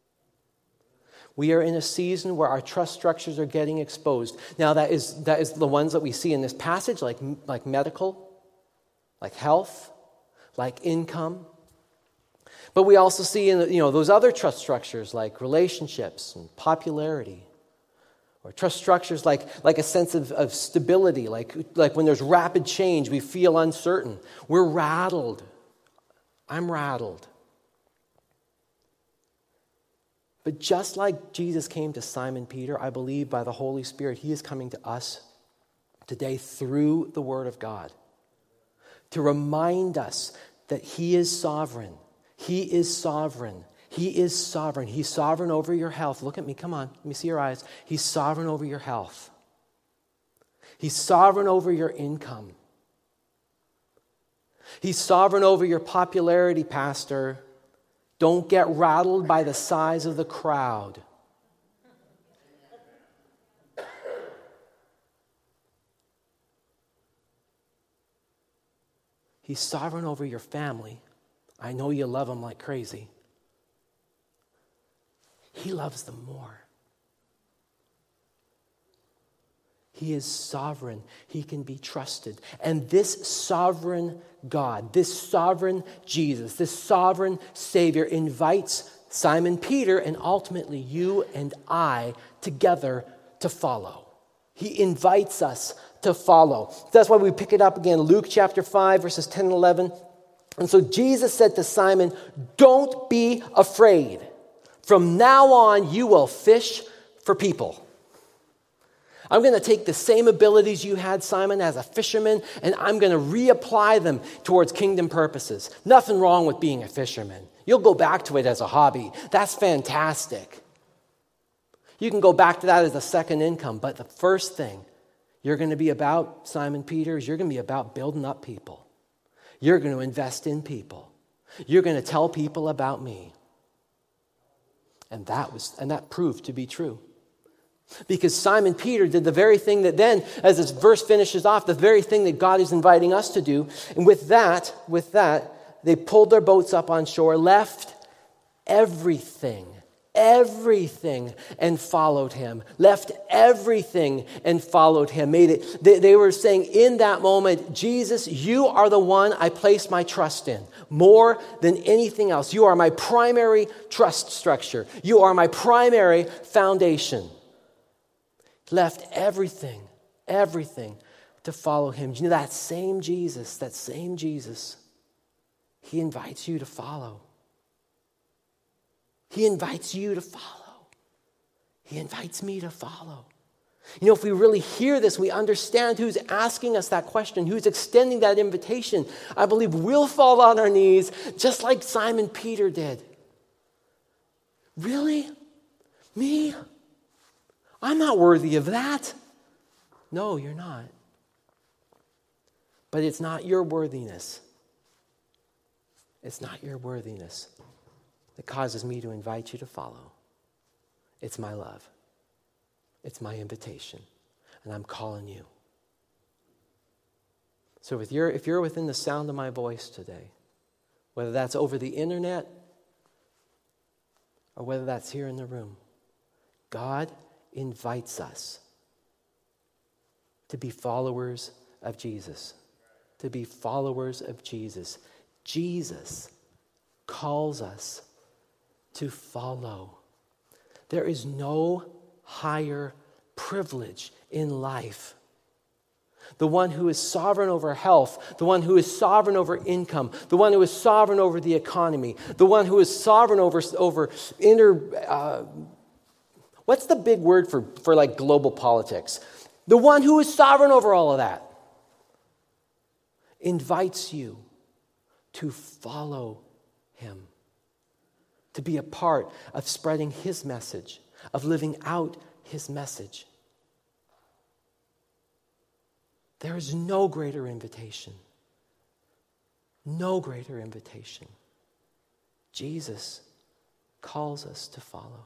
We are in a season where our trust structures are getting exposed. Now, that is the ones that we see in this passage, like medical, like health, like income. But we also see in those other trust structures like relationships and popularity. Or trust structures like a sense of stability, like when there's rapid change, we feel uncertain. We're rattled. I'm rattled. But just like Jesus came to Simon Peter, I believe by the Holy Spirit, he is coming to us today through the Word of God to remind us that he is sovereign. He is sovereign. He is sovereign. He's sovereign over your health. Look at me. Come on. Let me see your eyes. He's sovereign over your health. He's sovereign over your income. He's sovereign over your popularity, Pastor. Don't get rattled by the size of the crowd. He's sovereign over your family. I know you love him like crazy. He loves them more. He is sovereign. He can be trusted. And this sovereign God, this sovereign Jesus, this sovereign Savior invites Simon Peter and ultimately you and I together to follow. He invites us to follow. That's why we pick it up again, Luke chapter 5, verses 10 and 11. And so Jesus said to Simon, "Don't be afraid. From now on, you will fish for people." I'm going to take the same abilities you had, Simon, as a fisherman, and I'm going to reapply them towards kingdom purposes. Nothing wrong with being a fisherman. You'll go back to it as a hobby. That's fantastic. You can go back to that as a second income, but the first thing you're going to be about, Simon Peter, is you're going to be about building up people. You're going to invest in people. You're going to tell people about me. And that proved to be true. Because Simon Peter did the very thing that then, as this verse finishes off, the very thing that God is inviting us to do. And with that, they pulled their boats up on shore, left everything, and followed him. Left everything and followed him. They were saying in that moment, Jesus, you are the one I place my trust in more than anything else. You are my primary trust structure. You are my primary foundation. Left everything to follow him. You know, that same Jesus, he invites you to follow. He invites you to follow. He invites me to follow. You know, if we really hear this, we understand who's asking us that question, who's extending that invitation, I believe we'll fall on our knees just like Simon Peter did. Really? Me? I'm not worthy of that. No, you're not. But it's not your worthiness. It's not your worthiness that causes me to invite you to follow. It's my love. It's my invitation. And I'm calling you. So if you're within the sound of my voice today, whether that's over the internet or whether that's here in the room, God invites us to be followers of Jesus. To be followers of Jesus. Jesus calls us to follow. There is no higher privilege in life. The one who is sovereign over health, the one who is sovereign over income, the one who is sovereign over the economy, the one who is sovereign over what's the big word for like global politics? The one who is sovereign over all of that invites you to follow him, to be a part of spreading his message, of living out his message. There is no greater invitation. No greater invitation. Jesus calls us to follow.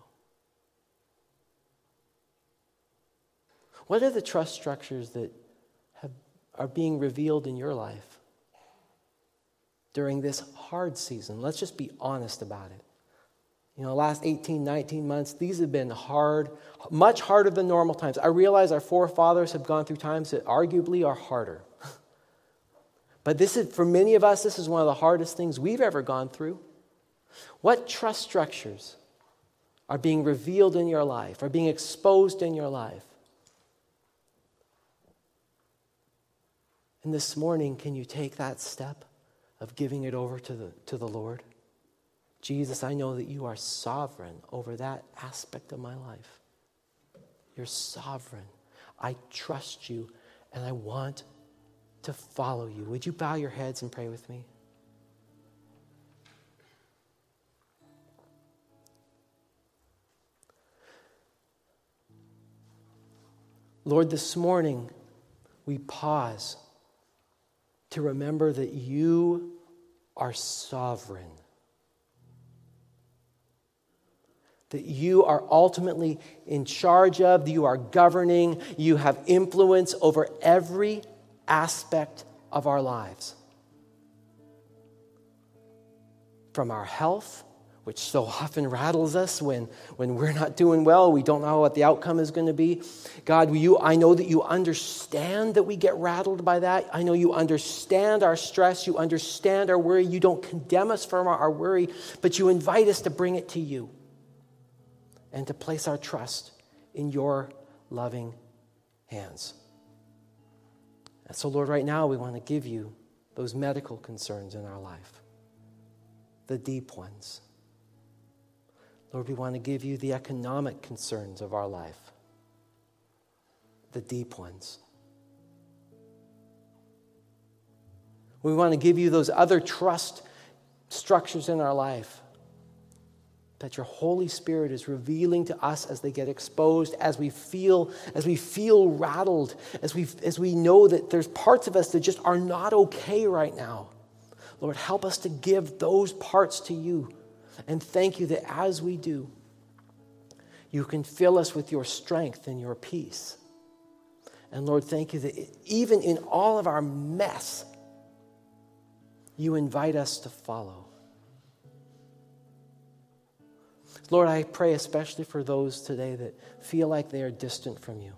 What are the trust structures that are being revealed in your life during this hard season? Let's just be honest about it. You know, the last 18, 19 months, these have been hard, much harder than normal times. I realize our forefathers have gone through times that arguably are harder. But this is, for many of us, this is one of the hardest things we've ever gone through. What trust structures are being revealed in your life, are being exposed in your life. And this morning, can you take that step of giving it over to the Lord? Jesus, I know that you are sovereign over that aspect of my life. You're sovereign. I trust you, and I want to follow you. Would you bow your heads and pray with me? Lord, this morning we pause to remember that you are sovereign. That you are ultimately in charge of, that you are governing, you have influence over every aspect of our lives. From our health, which so often rattles us when we're not doing well, we don't know what the outcome is going to be. God, I know that you understand that we get rattled by that. I know you understand our stress, you understand our worry. You don't condemn us for our worry, but you invite us to bring it to you and to place our trust in your loving hands. And so, Lord, right now we want to give you those medical concerns in our life, the deep ones. Lord, we want to give you the economic concerns of our life, the deep ones. We want to give you those other trust structures in our life that your Holy Spirit is revealing to us as they get exposed, as we feel rattled, as we know that there's parts of us that just are not okay right now. Lord, help us to give those parts to you. And thank you that as we do, you can fill us with your strength and your peace. And Lord, thank you that even in all of our mess, you invite us to follow. Lord, I pray especially for those today that feel like they are distant from you.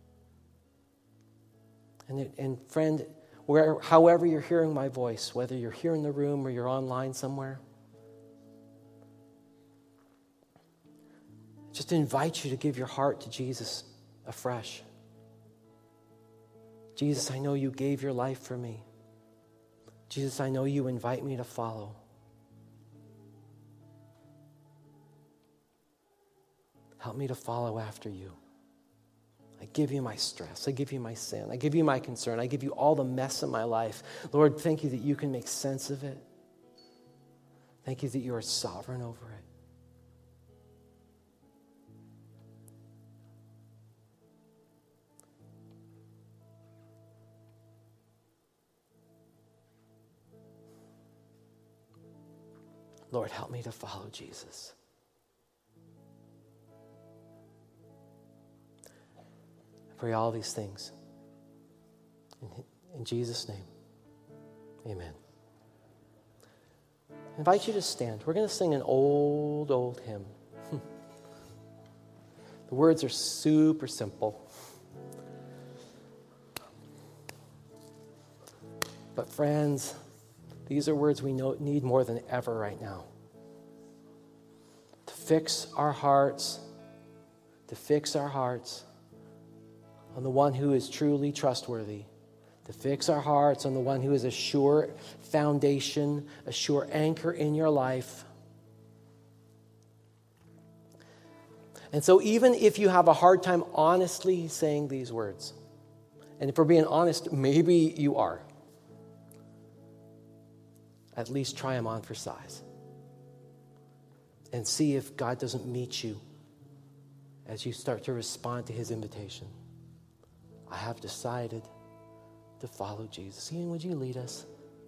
And friend, however you're hearing my voice, whether you're here in the room or you're online somewhere, just invite you to give your heart to Jesus afresh. Jesus, I know you gave your life for me. Jesus, I know you invite me to follow. Help me to follow after you. I give you my stress. I give you my sin. I give you my concern. I give you all the mess in my life. Lord, thank you that you can make sense of it. Thank you that you are sovereign over it. Lord, help me to follow Jesus. I pray all these things. In Jesus' name, amen. I invite you to stand. We're going to sing an old hymn. The words are super simple. But friends, these are words we need more than ever right now. To fix our hearts on the one who is truly trustworthy. To fix our hearts on the one who is a sure foundation, a sure anchor in your life. And so even if you have a hard time honestly saying these words, and if we're being honest, maybe you are, at least try them on for size. And see if God doesn't meet you as you start to respond to his invitation. I have decided to follow Jesus. Ian, would you lead us?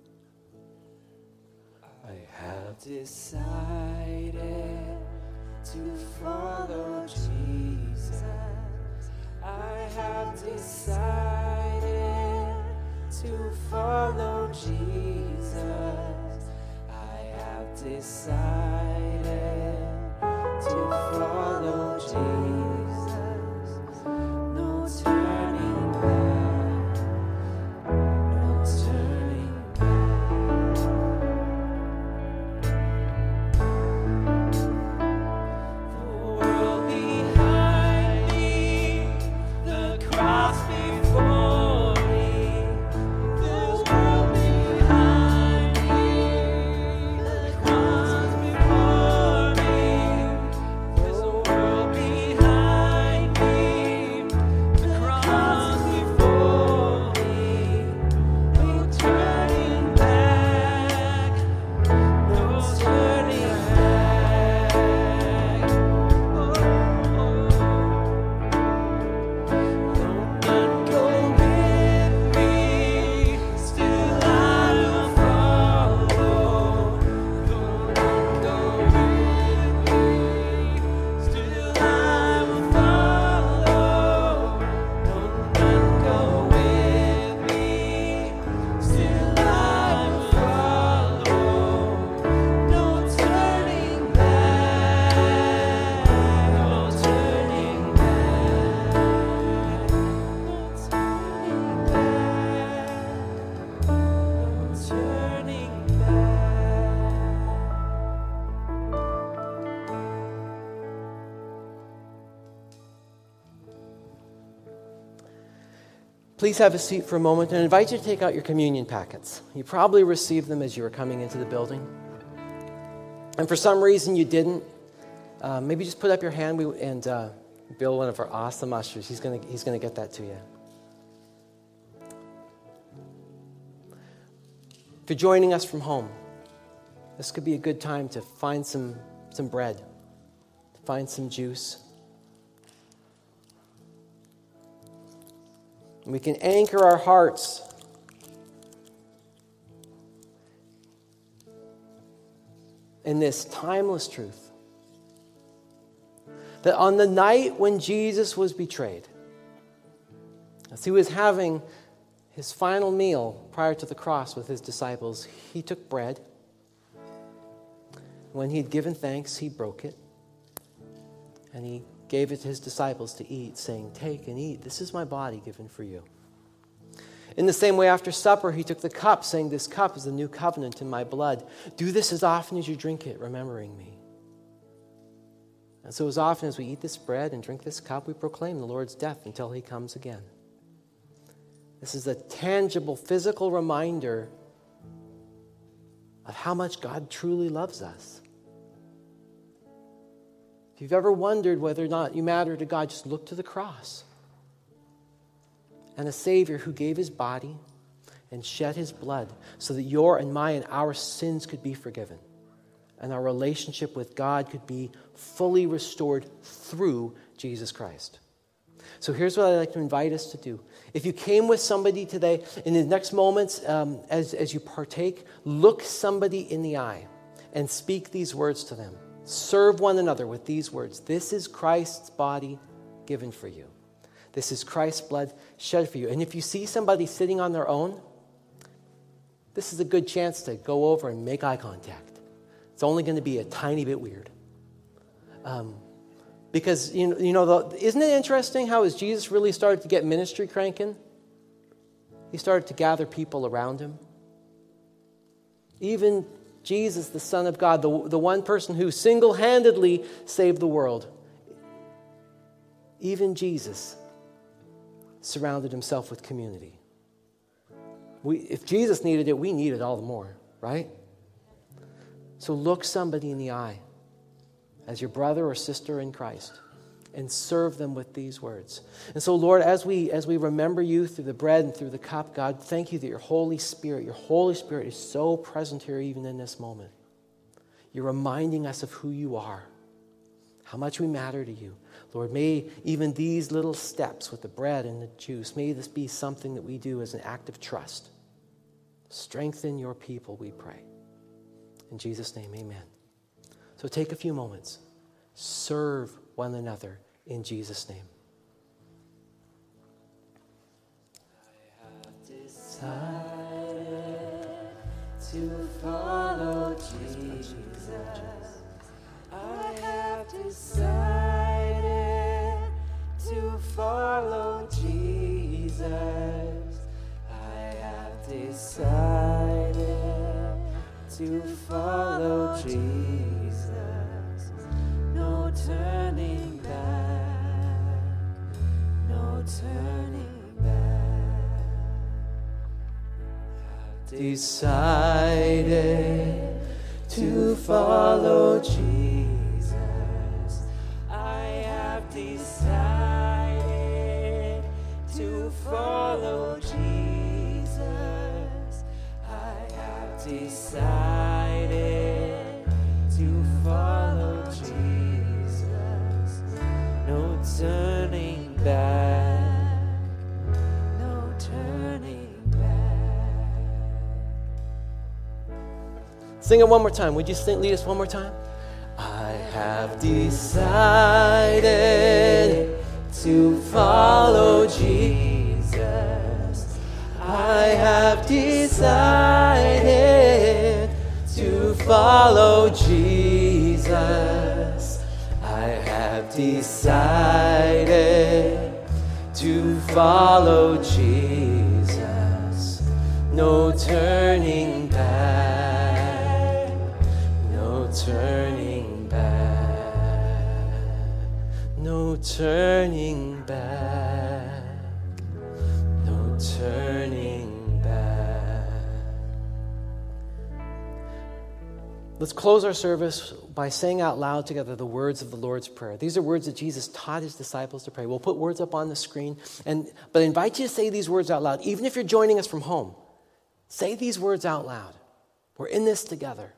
I have decided to follow Jesus. I have decided to follow Jesus. I have decided to follow Jesus. No turning back. No turning back. The Please have a seat for a moment, and I invite you to take out your communion packets. You probably received them as you were coming into the building. And for some reason you didn't, maybe just put up your hand, and Bill, one of our awesome ushers, he's gonna get that to you. If you're joining us from home, this could be a good time to find some bread, find some juice. And we can anchor our hearts in this timeless truth that on the night when Jesus was betrayed, as he was having his final meal prior to the cross with his disciples, he took bread. When he had given thanks, he broke it, and he gave it to his disciples to eat, saying, "Take and eat. This is my body given for you." In the same way, after supper, he took the cup, saying, "This cup is the new covenant in my blood. Do this as often as you drink it, remembering me." And so as often as we eat this bread and drink this cup, we proclaim the Lord's death until he comes again. This is a tangible, physical reminder of how much God truly loves us. If you've ever wondered whether or not you matter to God, just look to the cross. And a Savior who gave his body and shed his blood so that your and my and our sins could be forgiven. And our relationship with God could be fully restored through Jesus Christ. So here's what I'd like to invite us to do. If you came with somebody today, in the next moments, as you partake, look somebody in the eye and speak these words to them. Serve one another with these words. This is Christ's body given for you. This is Christ's blood shed for you. And if you see somebody sitting on their own, this is a good chance to go over and make eye contact. It's only going to be a tiny bit weird. Because, isn't it interesting how as Jesus really started to get ministry cranking, he started to gather people around him? Even Jesus, the Son of God, the one person who single-handedly saved the world, even Jesus surrounded himself with community. If Jesus needed it, we need it all the more, right? So look somebody in the eye as your brother or sister in Christ and serve them with these words. And so, Lord, as we remember you through the bread and through the cup, God, thank you that your Holy Spirit is so present here even in this moment. You're reminding us of who you are, how much we matter to you. Lord, may even these little steps with the bread and the juice, may this be something that we do as an act of trust. Strengthen your people, we pray. In Jesus' name, amen. So take a few moments. Serve one another in Jesus' name. I have decided to follow Jesus. I have decided to follow Jesus. I have decided to follow Jesus. No turning back. No turning back. I've decided to follow Jesus. I have decided to follow Jesus. I have decided to follow Jesus. No turning back. No turning back. Sing it one more time. Would you lead us one more time? I have decided to follow Jesus. I have decided to follow Jesus. I have decided to follow Jesus. No turning back. No turning back. No turning back. No Let's close our service by saying out loud together the words of the Lord's Prayer. These are words that Jesus taught his disciples to pray. We'll put words up on the screen, but I invite you to say these words out loud. Even if you're joining us from home, say these words out loud. We're in this together.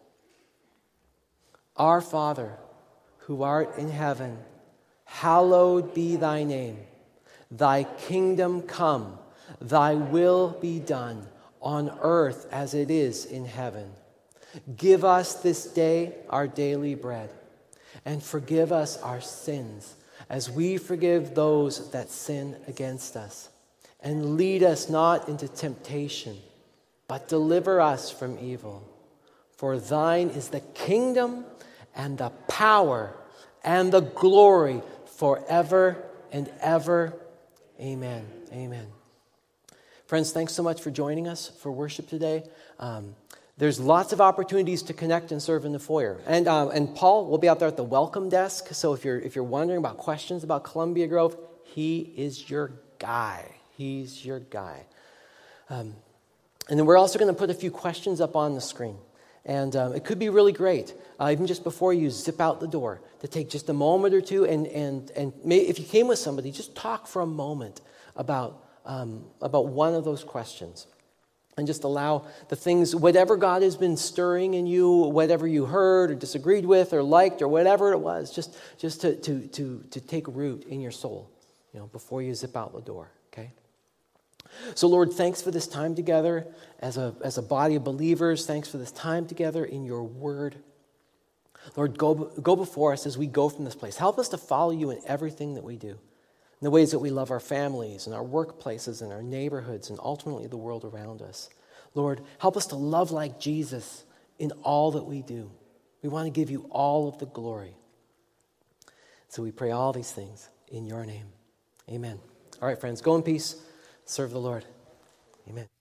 Our Father, who art in heaven, hallowed be thy name. Thy kingdom come, thy will be done on earth as it is in heaven. Give us this day our daily bread, and forgive us our sins as we forgive those that sin against us. And lead us not into temptation, but deliver us from evil. For thine is the kingdom and the power and the glory forever and ever. Amen. Amen. Friends, thanks so much for joining us for worship today. There's lots of opportunities to connect and serve in the foyer. And Paul will be out there at the welcome desk. So if you're wondering about questions about Columbia Grove, he is your guy. He's your guy. And then we're also going to put a few questions up on the screen. And it could be really great, even just before you zip out the door, to take just a moment or two and if you came with somebody, just talk for a moment about one of those questions. And just allow the things, whatever God has been stirring in you, whatever you heard or disagreed with or liked or whatever it was, just to take root in your soul, before you zip out the door, okay? So Lord, thanks for this time together as a body of believers. Thanks for this time together in your word. Lord, go before us as we go from this place. Help us to follow you in everything that we do, in the ways that we love our families and our workplaces and our neighborhoods and ultimately the world around us. Lord, help us to love like Jesus in all that we do. We want to give you all of the glory. So we pray all these things in your name. Amen. All right, friends, go in peace. Serve the Lord. Amen.